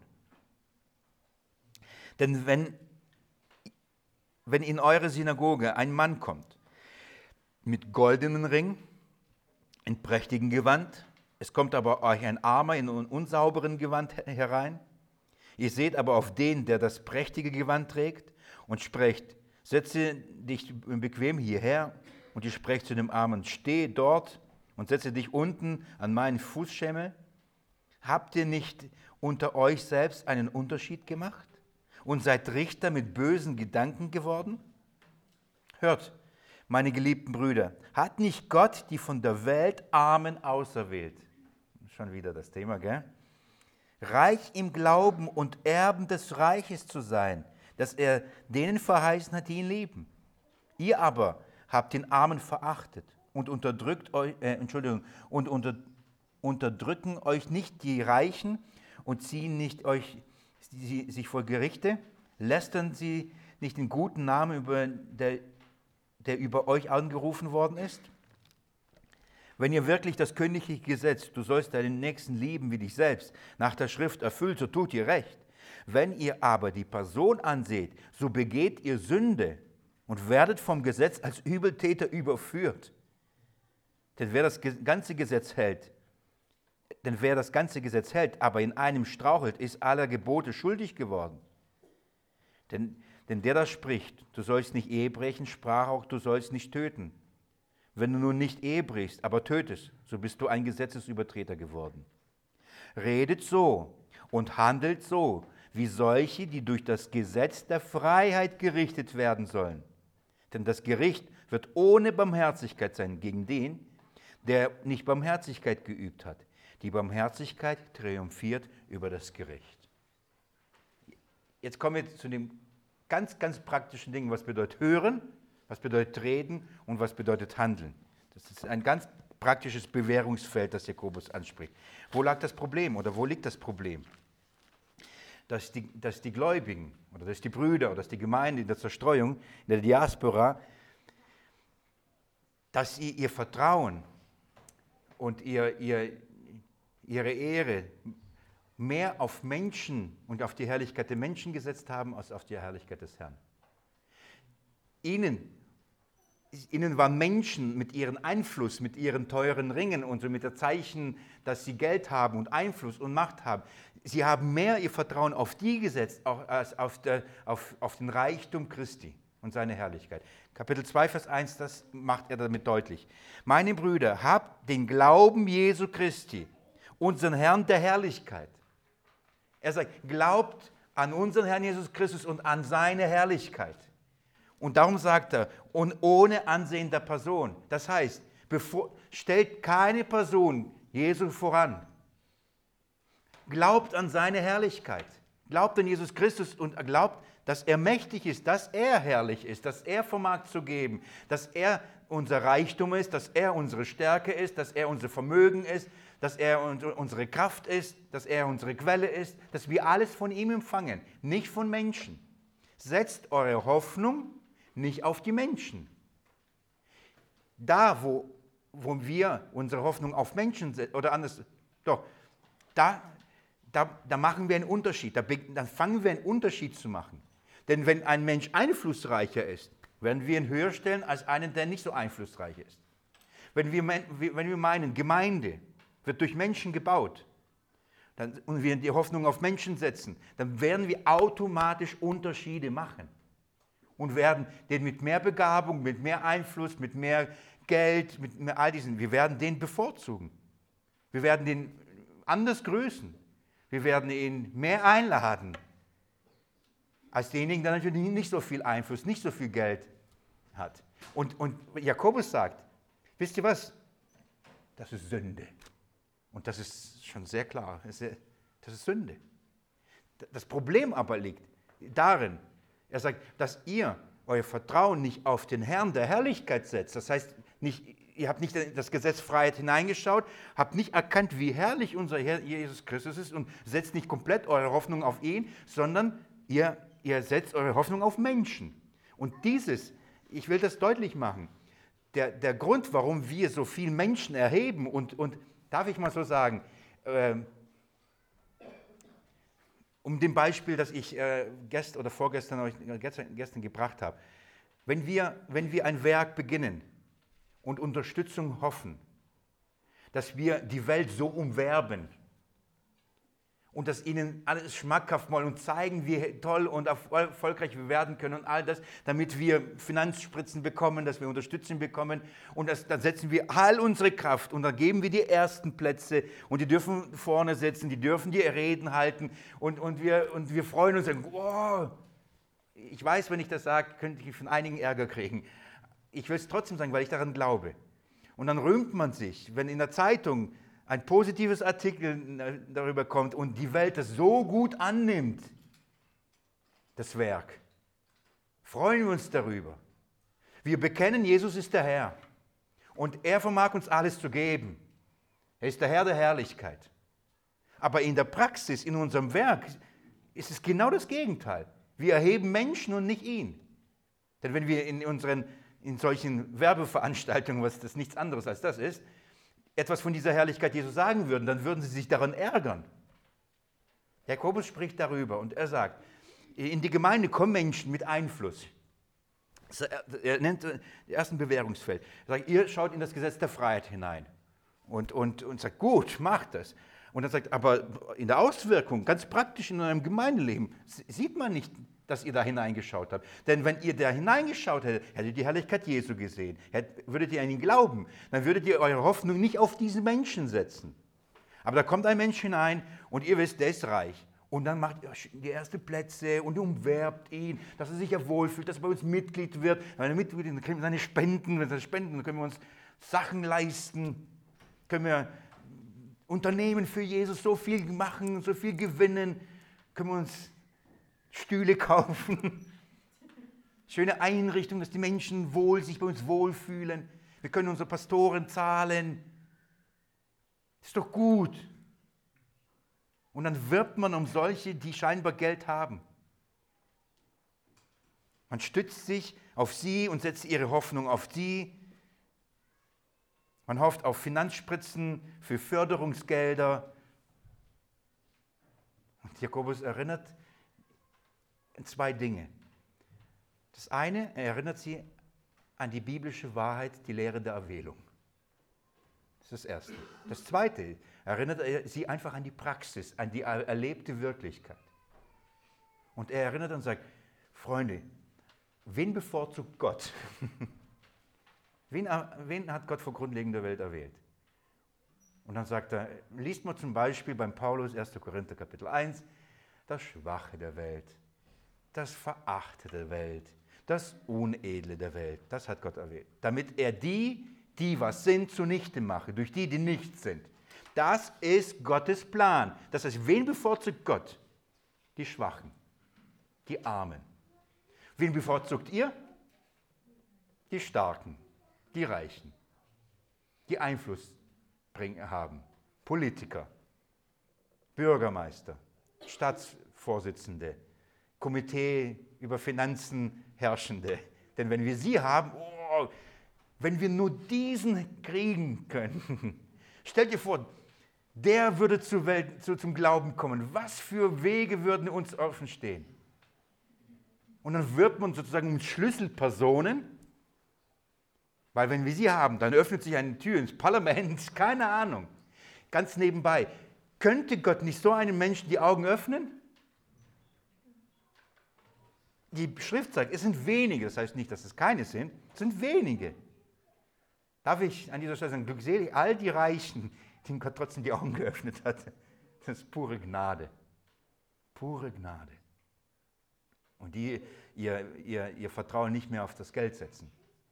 Denn wenn, wenn in eure Synagoge ein Mann kommt, mit goldenem Ring, in prächtigem Gewand, es kommt aber euch ein Armer in einem unsauberen Gewand herein, ihr seht aber auf den, der das prächtige Gewand trägt, und sprecht, setze dich bequem hierher, und ihr sprecht zu dem Armen, steh dort und setze dich unten an meinen Fußschemel. Habt ihr nicht unter euch selbst einen Unterschied gemacht und seid Richter mit bösen Gedanken geworden? Hört, meine geliebten Brüder, hat nicht Gott die von der Welt Armen auserwählt? Schon wieder das Thema, gell? Reich im Glauben und Erben des Reiches zu sein, dass er denen verheißen hat, die ihn lieben. Ihr aber habt den Armen verachtet und unterdrückt euch, äh, Entschuldigung, und unter, unterdrücken euch nicht die Reichen und ziehen nicht euch sie, sich vor Gerichte, lästern sie nicht den guten Namen, über der, der über euch angerufen worden ist? Wenn ihr wirklich das königliche Gesetz, du sollst deinen Nächsten lieben wie dich selbst, nach der Schrift erfüllt, so tut ihr recht. Wenn ihr aber die Person anseht, so begeht ihr Sünde und werdet vom Gesetz als Übeltäter überführt. Denn wer das ganze Gesetz hält, denn wer das ganze Gesetz hält, aber in einem strauchelt, ist aller Gebote schuldig geworden. Denn, denn der das spricht, du sollst nicht Ehe brechen, sprach auch, du sollst nicht töten. Wenn du nun nicht Ehe brichst, aber tötest, so bist du ein Gesetzesübertreter geworden. Redet so und handelt so, wie solche, die durch das Gesetz der Freiheit gerichtet werden sollen. Denn das Gericht wird ohne Barmherzigkeit sein gegen den, der nicht Barmherzigkeit geübt hat. Die Barmherzigkeit triumphiert über das Gericht. Jetzt kommen wir zu dem ganz, ganz praktischen Ding, was bedeutet hören, was bedeutet reden und was bedeutet handeln. Das ist ein ganz praktisches Bewährungsfeld, das Jakobus anspricht. Wo lag das Problem oder wo liegt das Problem? Dass die, dass die Gläubigen oder dass die Brüder oder dass die Gemeinde in der Zerstreuung, in der Diaspora, dass sie ihr Vertrauen und ihr, ihr, ihre Ehre mehr auf Menschen und auf die Herrlichkeit der Menschen gesetzt haben, als auf die Herrlichkeit des Herrn. Ihnen, ihnen war Menschen mit ihrem Einfluss, mit ihren teuren Ringen und so mit der Zeichen, dass sie Geld haben und Einfluss und Macht haben, sie haben mehr ihr Vertrauen auf die gesetzt, als auf, der, auf, auf den Reichtum Christi und seine Herrlichkeit. Kapitel zwei, Vers eins, das macht er damit deutlich. Meine Brüder, habt den Glauben Jesu Christi, unseren Herrn der Herrlichkeit. Er sagt, glaubt an unseren Herrn Jesus Christus und an seine Herrlichkeit. Und darum sagt er, und ohne Ansehen der Person. Das heißt, bevor, stellt keine Person Jesu voran. Glaubt an seine Herrlichkeit. Glaubt an Jesus Christus und glaubt, dass er mächtig ist, dass er herrlich ist, dass er vermag zu geben, dass er unser Reichtum ist, dass er unsere Stärke ist, dass er unser Vermögen ist, dass er unsere Kraft ist, dass er unsere Quelle ist, dass wir alles von ihm empfangen, nicht von Menschen. Setzt eure Hoffnung nicht auf die Menschen. Da, wo, wo wir unsere Hoffnung auf Menschen setzen, oder anders, doch, da, da, da machen wir einen Unterschied, da, dann fangen wir einen Unterschied zu machen. Denn wenn ein Mensch einflussreicher ist, werden wir ihn höher stellen als einen, der nicht so einflussreich ist. Wenn wir, wenn wir meinen, Gemeinde wird durch Menschen gebaut dann, und wir die Hoffnung auf Menschen setzen, dann werden wir automatisch Unterschiede machen und werden den mit mehr Begabung, mit mehr Einfluss, mit mehr Geld, mit mehr all diesen, wir werden den bevorzugen. Wir werden den anders grüßen. Wir werden ihn mehr einladen als denjenigen, der natürlich nicht so viel Einfluss, nicht so viel Geld hat. Und, und Jakobus sagt, wisst ihr was? Das ist Sünde. Und das ist schon sehr klar, das ist Sünde. Das Problem aber liegt darin, er sagt, dass ihr euer Vertrauen nicht auf den Herrn der Herrlichkeit setzt. Das heißt, nicht, ihr habt nicht in das Gesetz Freiheit hineingeschaut, habt nicht erkannt, wie herrlich unser Herr Jesus Christus ist und setzt nicht komplett eure Hoffnung auf ihn, sondern ihr, ihr setzt eure Hoffnung auf Menschen. Und dieses, ich will das deutlich machen, der, der Grund, warum wir so viele Menschen erheben und, und darf ich mal so sagen, äh, um dem Beispiel, das ich äh, gestern oder vorgestern euch gestern, gestern gebracht habe, wenn wir, wenn wir ein Werk beginnen und Unterstützung hoffen, dass wir die Welt so umwerben und dass ihnen alles schmackhaft wollen und zeigen, wie toll und erfolgreich wir werden können und all das, damit wir Finanzspritzen bekommen, dass wir Unterstützung bekommen und das, dann setzen wir all unsere Kraft und dann geben wir die ersten Plätze und die dürfen vorne sitzen, die dürfen die Reden halten und, und, wir, und wir freuen uns und sagen, wow, ich weiß, wenn ich das sage, könnte ich von einigen Ärger kriegen. Ich will es trotzdem sagen, weil ich daran glaube. Und dann rühmt man sich, wenn in der Zeitung ein positives Artikel darüber kommt und die Welt das so gut annimmt, das Werk. Freuen wir uns darüber. Wir bekennen, Jesus ist der Herr und er vermag uns alles zu geben. Er ist der Herr der Herrlichkeit. Aber in der Praxis, in unserem Werk, ist es genau das Gegenteil. Wir erheben Menschen und nicht ihn. Denn wenn wir in unseren, in solchen Werbeveranstaltungen, was das nichts anderes als das ist, etwas von dieser Herrlichkeit Jesu sagen würden, dann würden sie sich daran ärgern. Jakobus spricht darüber und er sagt, in die Gemeinde kommen Menschen mit Einfluss. Er nennt das erste Bewährungsfeld. Er sagt, ihr schaut in das Gesetz der Freiheit hinein und, und, und sagt, gut, macht das. Und er sagt, aber in der Auswirkung, ganz praktisch in eurem Gemeindeleben, sieht man nicht, dass ihr da hineingeschaut habt. Denn wenn ihr da hineingeschaut hättet, hättet ihr die Herrlichkeit Jesu gesehen, hättet, würdet ihr an ihn glauben, dann würdet ihr eure Hoffnung nicht auf diesen Menschen setzen. Aber da kommt ein Mensch hinein und ihr wisst, der ist reich. Und dann macht ihr die ersten Plätze und umwerbt ihn, dass er sich ja wohlfühlt, dass er bei uns Mitglied wird. Wenn er Mitglied ist, dann kriegen wir seine Spenden, wenn er Spenden, dann können wir uns Sachen leisten, können wir Unternehmen für Jesus so viel machen, so viel gewinnen, können wir uns Stühle kaufen, schöne Einrichtungen, dass die Menschen wohl, sich bei uns wohlfühlen. Wir können unsere Pastoren zahlen. Das ist doch gut. Und dann wirbt man um solche, die scheinbar Geld haben. Man stützt sich auf sie und setzt ihre Hoffnung auf sie. Man hofft auf Finanzspritzen für Förderungsgelder. Und Jakobus erinnert an zwei Dinge. Das eine, er erinnert sie an die biblische Wahrheit, die Lehre der Erwählung. Das ist das Erste. Das Zweite, erinnert er sie einfach an die Praxis, an die erlebte Wirklichkeit. Und er erinnert und sagt, Freunde, wen bevorzugt Gott? wen, wen hat Gott vor Grundlegung der Welt erwählt? Und dann sagt er, liest mal zum Beispiel beim Paulus, erster Korinther Kapitel eins, das Schwache der Welt, das Verachtete der Welt, das Unedle der Welt, das hat Gott erwählt. Damit er die, die was sind, zunichte mache, durch die, die nichts sind. Das ist Gottes Plan. Das heißt, wen bevorzugt Gott? Die Schwachen, die Armen. Wen bevorzugt ihr? Die Starken, die Reichen, die Einfluss bringen, haben. Politiker, Bürgermeister, Staatsvorsitzende, Komitee über Finanzen Herrschende. Denn wenn wir sie haben, oh, wenn wir nur diesen kriegen können, stellt dir vor, der würde zur Welt, zu, zum Glauben kommen. Was für Wege würden uns offen stehen? Und dann wird man sozusagen mit Schlüsselpersonen, weil wenn wir sie haben, dann öffnet sich eine Tür ins Parlament, keine Ahnung. Ganz nebenbei, könnte Gott nicht so einem Menschen die Augen öffnen? Die Schrift sagt, es sind wenige, das heißt nicht, dass es keine sind, es sind wenige. Darf ich an dieser Stelle sagen, glückselig all die Reichen, denen Gott trotzdem die Augen geöffnet hat. Das ist pure Gnade. Pure Gnade. Und die ihr, ihr, ihr Vertrauen nicht mehr auf das Geld setzen.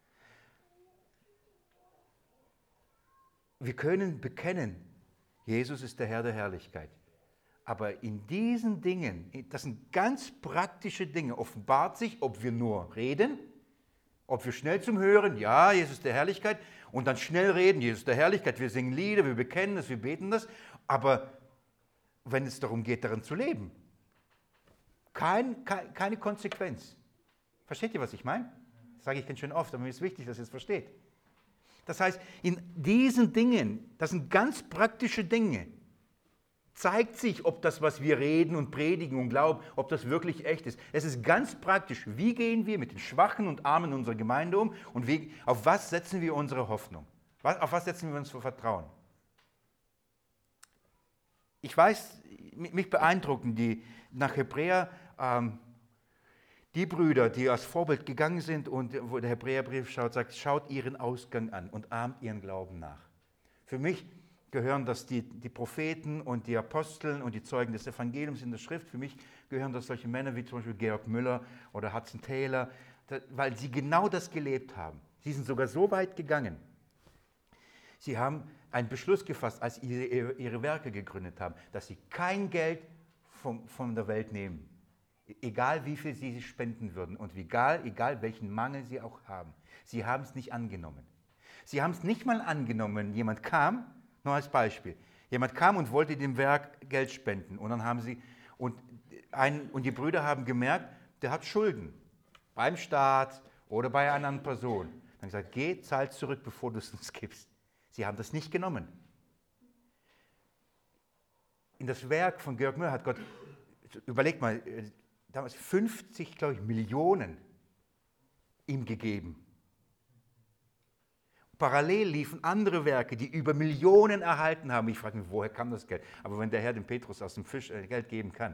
Wir können bekennen, Jesus ist der Herr der Herrlichkeit. Aber in diesen Dingen, das sind ganz praktische Dinge, offenbart sich, ob wir nur reden, ob wir schnell zum Hören, ja, Jesus der Herrlichkeit, und dann schnell reden, Jesus der Herrlichkeit, wir singen Lieder, wir bekennen das, wir beten das, aber wenn es darum geht, darin zu leben, kein, kein, keine Konsequenz. Versteht ihr, was ich meine? Das sage ich ganz schön oft, aber mir ist wichtig, dass ihr es versteht. Das heißt, in diesen Dingen, das sind ganz praktische Dinge, zeigt sich, ob das, was wir reden und predigen und glauben, ob das wirklich echt ist. Es ist ganz praktisch. Wie gehen wir mit den Schwachen und Armen unserer Gemeinde um und wie, auf was setzen wir unsere Hoffnung? Was, auf was setzen wir uns für Vertrauen? Ich weiß, mich beeindrucken die nach Hebräer, ähm, die Brüder, die als Vorbild gegangen sind und wo der Hebräerbrief schaut, sagt, schaut ihren Ausgang an und ahmt ihren Glauben nach. Für mich gehören das die, die Propheten und die Aposteln und die Zeugen des Evangeliums in der Schrift. Für mich gehören das solche Männer wie zum Beispiel Georg Müller oder Hudson Taylor, weil sie genau das gelebt haben. Sie sind sogar so weit gegangen. Sie haben einen Beschluss gefasst, als sie ihre, ihre Werke gegründet haben, dass sie kein Geld von, von der Welt nehmen. Egal wie viel sie spenden würden und egal, egal welchen Mangel sie auch haben. Sie haben es nicht angenommen. Sie haben es nicht mal angenommen, wenn jemand kam, nur als Beispiel. Jemand kam und wollte dem Werk Geld spenden und dann haben sie, und, ein, und die Brüder haben gemerkt, der hat Schulden beim Staat oder bei einer anderen Person. Dann haben sie gesagt, geh, zahl zurück, bevor du es uns gibst. Sie haben das nicht genommen. In das Werk von Georg Müller hat Gott, überlegt mal, damals fünfzig, glaube ich, Millionen ihm gegeben. Parallel liefen andere Werke, die über Millionen erhalten haben. Ich frage mich, woher kam das Geld? Aber wenn der Herr dem Petrus aus dem Fisch Geld geben kann.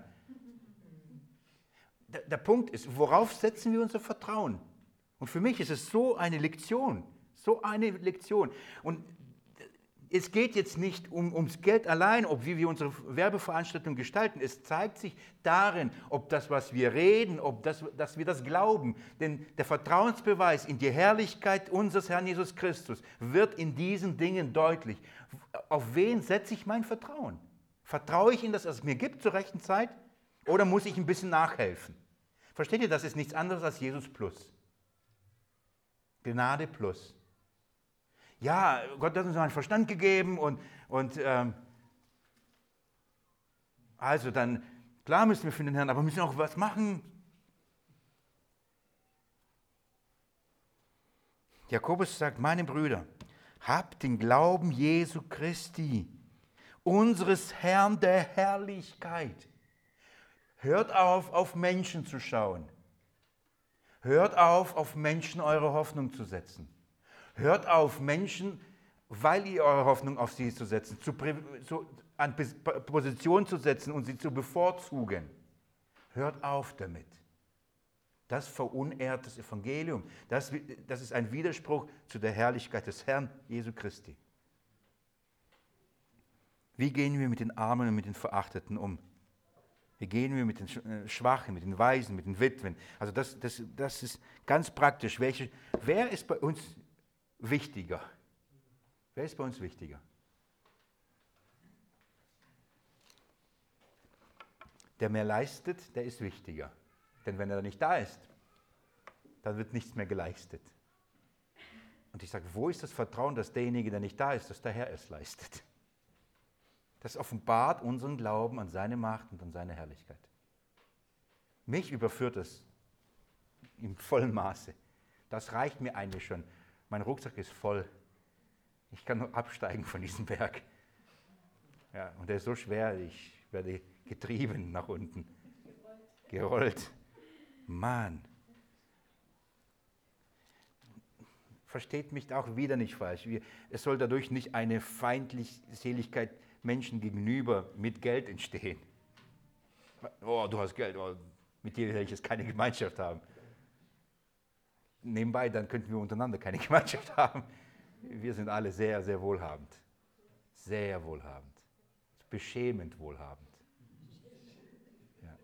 Der, der Punkt ist, worauf setzen wir unser Vertrauen? Und für mich ist es so eine Lektion, so eine Lektion. Und es geht jetzt nicht um, ums Geld allein, ob wie wir unsere Werbeveranstaltung gestalten. Es zeigt sich darin, ob das, was wir reden, ob das, dass wir das glauben. Denn der Vertrauensbeweis in die Herrlichkeit unseres Herrn Jesus Christus wird in diesen Dingen deutlich. Auf wen setze ich mein Vertrauen? Vertraue ich in das, was es mir gibt zur rechten Zeit? Oder muss ich ein bisschen nachhelfen? Versteht ihr, das ist nichts anderes als Jesus plus. Gnade plus. Ja, Gott hat uns einen Verstand gegeben und, und ähm, also dann, klar müssen wir für den Herrn, aber wir müssen auch was machen. Jakobus sagt, meine Brüder, habt den Glauben Jesu Christi, unseres Herrn der Herrlichkeit. Hört auf, auf Menschen zu schauen. Hört auf, auf Menschen eure Hoffnung zu setzen. Hört auf, Menschen, weil ihr eure Hoffnung auf sie zu setzen, zu, zu, an Position zu setzen und sie zu bevorzugen. Hört auf damit. Das verunehrt das Evangelium. Das, das ist ein Widerspruch zu der Herrlichkeit des Herrn Jesu Christi. Wie gehen wir mit den Armen und mit den Verachteten um? Wie gehen wir mit den Schwachen, mit den Waisen, mit den Witwen? Also das, das, das ist ganz praktisch. Welche, wer ist bei uns wichtiger? Wer ist bei uns wichtiger? Der mehr leistet, der ist wichtiger. Denn wenn er nicht da ist, dann wird nichts mehr geleistet. Und ich sage, wo ist das Vertrauen, dass derjenige, der nicht da ist, dass der Herr es leistet? Das offenbart unseren Glauben an seine Macht und an seine Herrlichkeit. Mich überführt es im vollen Maße. Das reicht mir eigentlich schon. Mein Rucksack ist voll. Ich kann nur absteigen von diesem Berg. Ja, und der ist so schwer, ich werde getrieben nach unten. Gerollt. Gerollt. Mann. Versteht mich auch wieder nicht falsch. Es soll dadurch nicht eine Feindseligkeit Menschen gegenüber mit Geld entstehen. Oh, du hast Geld, oh, mit dir will ich jetzt keine Gemeinschaft haben. Nebenbei, dann könnten wir untereinander keine Gemeinschaft haben. Wir sind alle sehr, sehr wohlhabend. Sehr wohlhabend. Beschämend wohlhabend. Ja.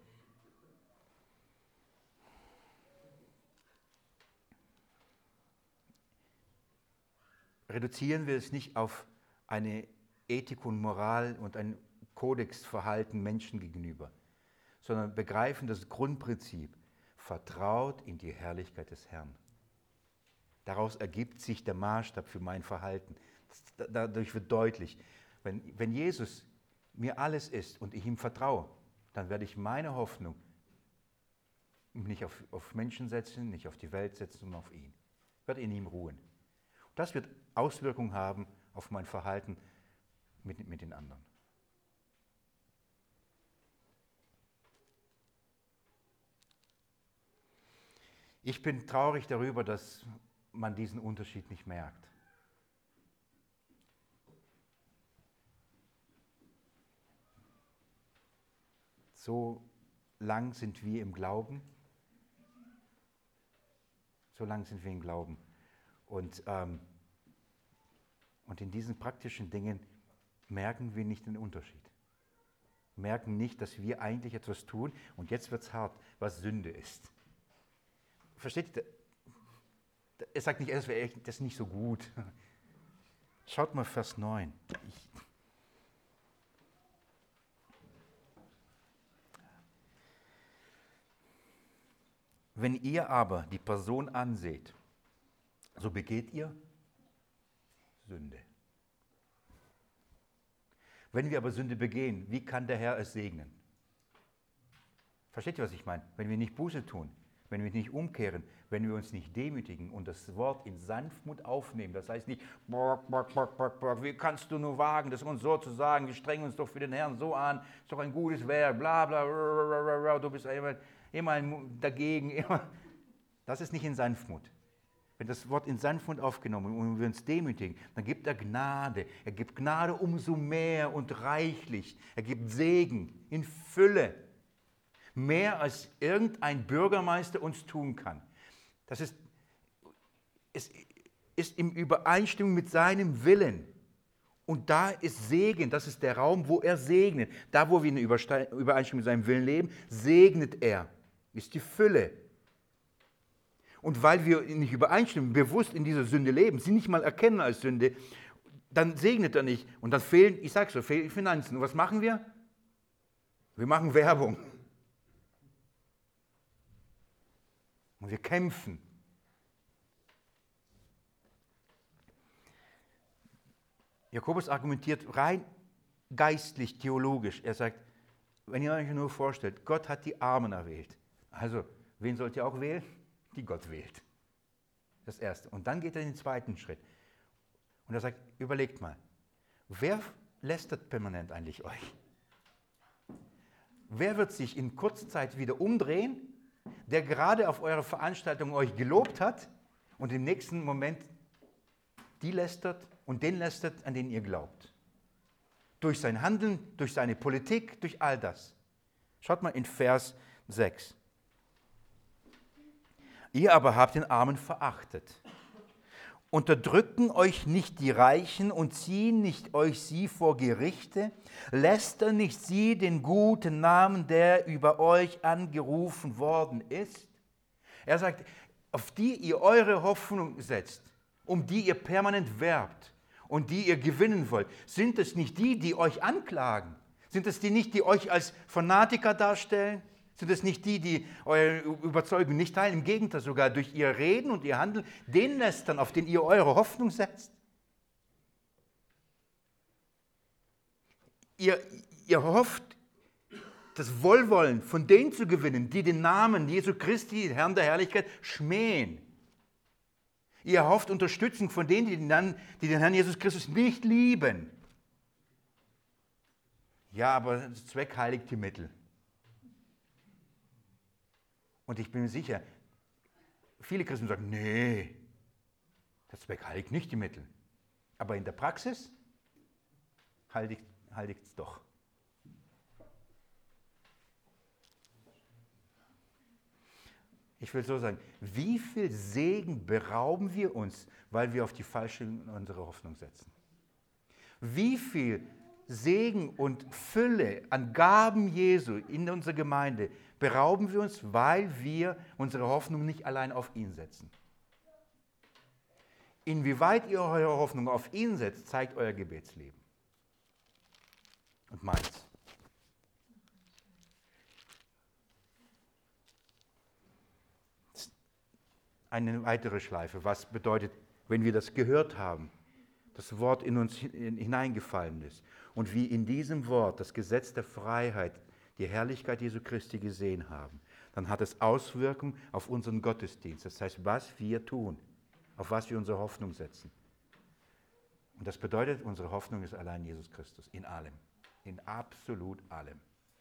Reduzieren wir es nicht auf eine Ethik und Moral und ein Kodexverhalten Menschen gegenüber, sondern begreifen das Grundprinzip, vertraut in die Herrlichkeit des Herrn. Daraus ergibt sich der Maßstab für mein Verhalten. Das, dadurch wird deutlich, wenn, wenn Jesus mir alles ist und ich ihm vertraue, dann werde ich meine Hoffnung nicht auf, auf Menschen setzen, nicht auf die Welt setzen, sondern auf ihn. Ich werde in ihm ruhen. Und das wird Auswirkungen haben auf mein Verhalten mit, mit den anderen. Ich bin traurig darüber, dass man diesen Unterschied nicht merkt. So lang sind wir im Glauben. So lang sind wir im Glauben. Und, ähm, und in diesen praktischen Dingen merken wir nicht den Unterschied. Merken nicht, dass wir eigentlich etwas tun, und jetzt wird es hart, was Sünde ist. Versteht ihr? Er sagt nicht, das ist nicht so gut. Schaut mal Vers neun. Ich Wenn ihr aber die Person anseht, so begeht ihr Sünde. Wenn wir aber Sünde begehen, wie kann der Herr es segnen? Versteht ihr, was ich meine? Wenn wir nicht Buße tun, wenn wir nicht umkehren, wenn wir uns nicht demütigen und das Wort in Sanftmut aufnehmen, das heißt nicht, bock, bock, bock, bock, bock, wie kannst du nur wagen, das uns so zu sagen, wir strengen uns doch für den Herrn so an, ist doch ein gutes Werk, bla bla, du bist immer, immer dagegen, immer. Das ist nicht in Sanftmut. wenn das Wort in seinen Mund aufgenommen und wir uns demütigen, dann gibt er Gnade. Er gibt Gnade umso mehr und reichlich. Er gibt Segen in Fülle. Mehr als irgendein Bürgermeister uns tun kann. Das ist, es ist in Übereinstimmung mit seinem Willen. Und da ist Segen, das ist der Raum, wo er segnet. Da, wo wir in Übereinstimmung mit seinem Willen leben, segnet er. Ist die Fülle. Und weil wir nicht übereinstimmen, bewusst in dieser Sünde leben, sie nicht mal erkennen als Sünde, dann segnet er nicht. Und dann fehlen, ich sage so, fehlen Finanzen. Und was machen wir? Wir machen Werbung. Und wir kämpfen. Jakobus argumentiert rein geistlich, theologisch. Er sagt, wenn ihr euch nur vorstellt, Gott hat die Armen erwählt. Also, wen sollt ihr auch wählen? Die Gott wählt. Das Erste. Und dann geht er in den zweiten Schritt. Und er sagt, überlegt mal, wer lästert permanent eigentlich euch? Wer wird sich in kurzer Zeit wieder umdrehen, der gerade auf eurer Veranstaltung euch gelobt hat und im nächsten Moment die lästert und den lästert, an den ihr glaubt? Durch sein Handeln, durch seine Politik, durch all das. Schaut mal in Vers sechs. Ihr aber habt den Armen verachtet. Unterdrücken euch nicht die Reichen und ziehen nicht euch sie vor Gerichte, lästern nicht sie den guten Namen, der über euch angerufen worden ist. Er sagt, auf die ihr eure Hoffnung setzt, um die ihr permanent werbt und die ihr gewinnen wollt, sind es nicht die, die euch anklagen? Sind es die nicht, die euch als Fanatiker darstellen? Sind es nicht die, die eure Überzeugung nicht teilen? Im Gegenteil, sogar durch ihr Reden und ihr Handeln, den lästern, auf den ihr eure Hoffnung setzt? Ihr, ihr hofft, das Wohlwollen von denen zu gewinnen, die den Namen Jesu Christi, Herrn der Herrlichkeit, schmähen. Ihr hofft Unterstützung von denen, die den, die den Herrn Jesus Christus nicht lieben. Ja, aber der Zweck heiligt die Mittel. Und ich bin mir sicher, viele Christen sagen, nee, der Zweck heiligt nicht die Mittel. Aber in der Praxis heiligt es doch. Ich will so sagen, wie viel Segen berauben wir uns, weil wir auf die falsche unsere Hoffnung setzen? Wie viel Segen und Fülle an Gaben Jesu in unserer Gemeinde berauben wir uns, weil wir unsere Hoffnung nicht allein auf ihn setzen? Inwieweit ihr eure Hoffnung auf ihn setzt, zeigt euer Gebetsleben. Und meins. Eine weitere Schleife. Was bedeutet, wenn wir das gehört haben, das Wort in uns hineingefallen ist und wie in diesem Wort das Gesetz der Freiheit, die Herrlichkeit Jesu Christi gesehen haben, dann hat es Auswirkungen auf unseren Gottesdienst. Das heißt, was wir tun, auf was wir unsere Hoffnung setzen. Und das bedeutet, unsere Hoffnung ist allein Jesus Christus, in allem, in absolut allem.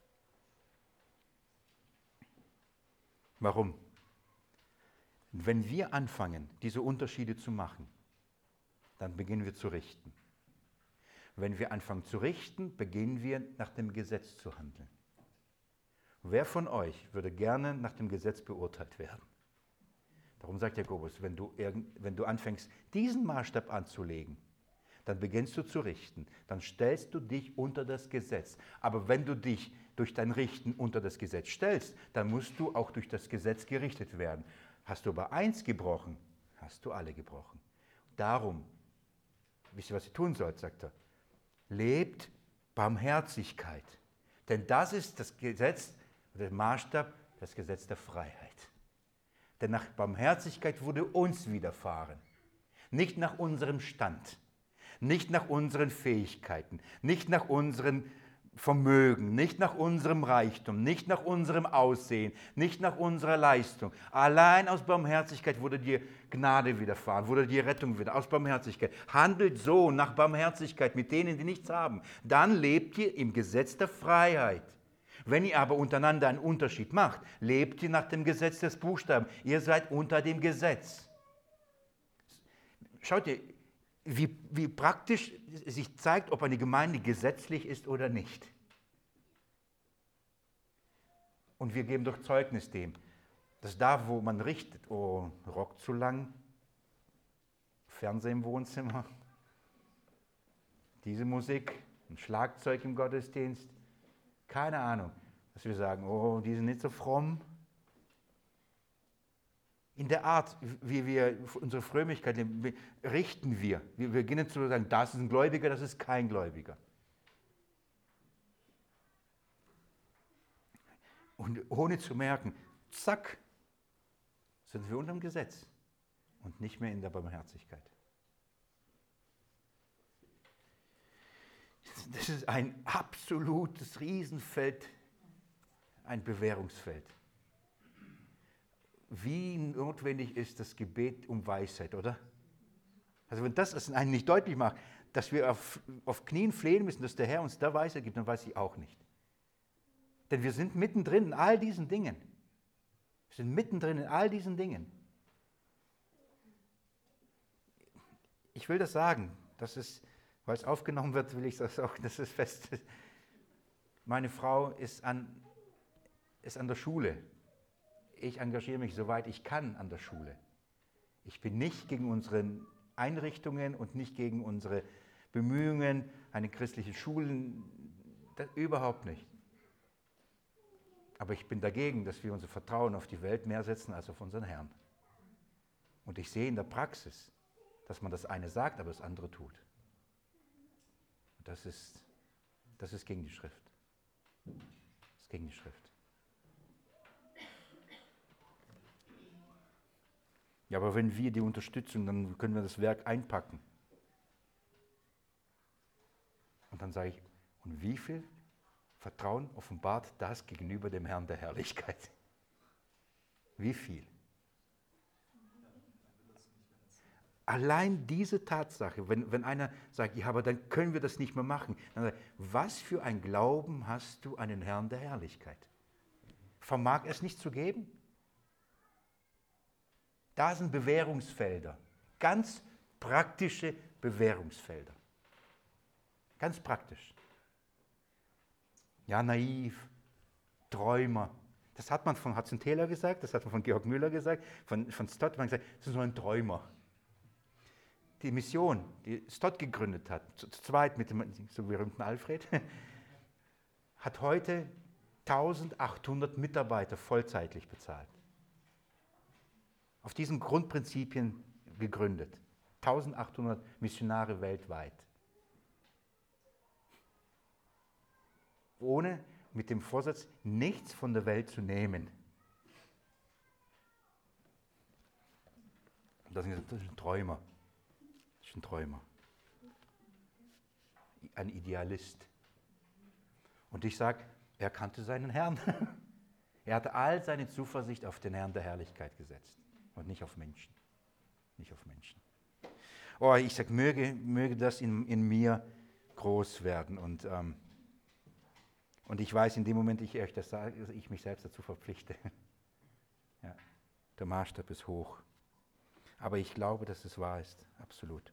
Warum? Wenn wir anfangen, diese Unterschiede zu machen, dann beginnen wir zu richten. Wenn wir anfangen zu richten, beginnen wir nach dem Gesetz zu handeln. Wer von euch würde gerne nach dem Gesetz beurteilt werden? Darum sagt Jakobus, wenn du, wenn du anfängst, diesen Maßstab anzulegen, dann beginnst du zu richten, dann stellst du dich unter das Gesetz. Aber wenn du dich durch dein Richten unter das Gesetz stellst, dann musst du auch durch das Gesetz gerichtet werden. Hast du aber eins gebrochen, hast du alle gebrochen. Darum, wisst ihr, was ihr tun sollt, sagt er, lebt Barmherzigkeit. Denn das ist das Gesetz, der Maßstab, das Gesetz der Freiheit. Denn nach Barmherzigkeit wurde uns widerfahren. Nicht nach unserem Stand, nicht nach unseren Fähigkeiten, nicht nach unseren Vermögen, nicht nach unserem Reichtum, nicht nach unserem Aussehen, nicht nach unserer Leistung. Allein aus Barmherzigkeit wurde dir Gnade widerfahren, wurde dir Rettung widerfahren, aus Barmherzigkeit. Handelt so nach Barmherzigkeit mit denen, die nichts haben. Dann lebt ihr im Gesetz der Freiheit. Wenn ihr aber untereinander einen Unterschied macht, lebt ihr nach dem Gesetz des Buchstaben. Ihr seid unter dem Gesetz. schaut ihr, wie, wie praktisch sich zeigt, ob eine Gemeinde gesetzlich ist oder nicht. Und wir geben doch Zeugnis dem, dass da, wo man richtet, oh, Rock zu lang, Fernsehen im Wohnzimmer, diese Musik, ein Schlagzeug im Gottesdienst, keine Ahnung, dass wir sagen, oh, die sind nicht so fromm. In der Art, wie wir unsere Frömmigkeit leben, richten wir. Wir beginnen zu sagen, das ist ein Gläubiger, das ist kein Gläubiger. Und ohne zu merken, zack, sind wir unter dem Gesetz und nicht mehr in der Barmherzigkeit. Das ist ein absolutes Riesenfeld, ein Bewährungsfeld. Wie notwendig ist das Gebet um Weisheit, oder? Also wenn das es einen nicht deutlich macht, dass wir auf, auf Knien flehen müssen, dass der Herr uns da Weisheit gibt, dann weiß ich auch nicht. Denn wir sind mittendrin in all diesen Dingen. Wir sind mittendrin in all diesen Dingen. Ich will das sagen, das ist, weil es aufgenommen wird, will ich das auch, das ist fest. Meine Frau ist an, ist an der Schule. Ich engagiere mich, soweit ich kann, an der Schule. Ich bin nicht gegen unsere Einrichtungen und nicht gegen unsere Bemühungen, eine christliche Schule, das, überhaupt nicht. Aber ich bin dagegen, dass wir unser Vertrauen auf die Welt mehr setzen als auf unseren Herrn. Und ich sehe in der Praxis, dass man das eine sagt, aber das andere tut. Und das ist, das ist gegen die Schrift. Das ist gegen die Schrift. Ja, aber wenn wir die Unterstützung, dann können wir das Werk einpacken. Und dann sage ich, und wie viel Vertrauen offenbart das gegenüber dem Herrn der Herrlichkeit? Wie viel? Allein diese Tatsache, wenn, wenn einer sagt, ja, aber dann können wir das nicht mehr machen, dann sage ich, was für ein Glauben hast du an den Herrn der Herrlichkeit? Vermag es nicht zu geben? Da sind Bewährungsfelder, ganz praktische Bewährungsfelder. Ganz praktisch. Ja, naiv, Träumer. Das hat man von Hudson Taylor gesagt, das hat man von Georg Müller gesagt, von, von Stott hat man gesagt, das ist nur ein Träumer. Die Mission, die Stott gegründet hat, zu, zu zweit mit dem so berühmten Alfred, hat heute eintausendachthundert Mitarbeiter vollzeitlich bezahlt. Auf diesen Grundprinzipien gegründet. eintausendachthundert Missionare weltweit. Ohne mit dem Vorsatz, nichts von der Welt zu nehmen. Und das ist ein Träumer. Das ist ein Träumer. Ein Idealist. Und ich sage, er kannte seinen Herrn. Er hatte all seine Zuversicht auf den Herrn der Herrlichkeit gesetzt. Und nicht auf Menschen. Nicht auf Menschen. Oh, ich sage, möge, möge das in, in mir groß werden. Und, ähm, und ich weiß in dem Moment, ich euch das sage, dass ich mich selbst dazu verpflichte. Ja, der Maßstab ist hoch. Aber ich glaube, dass es wahr ist. Absolut.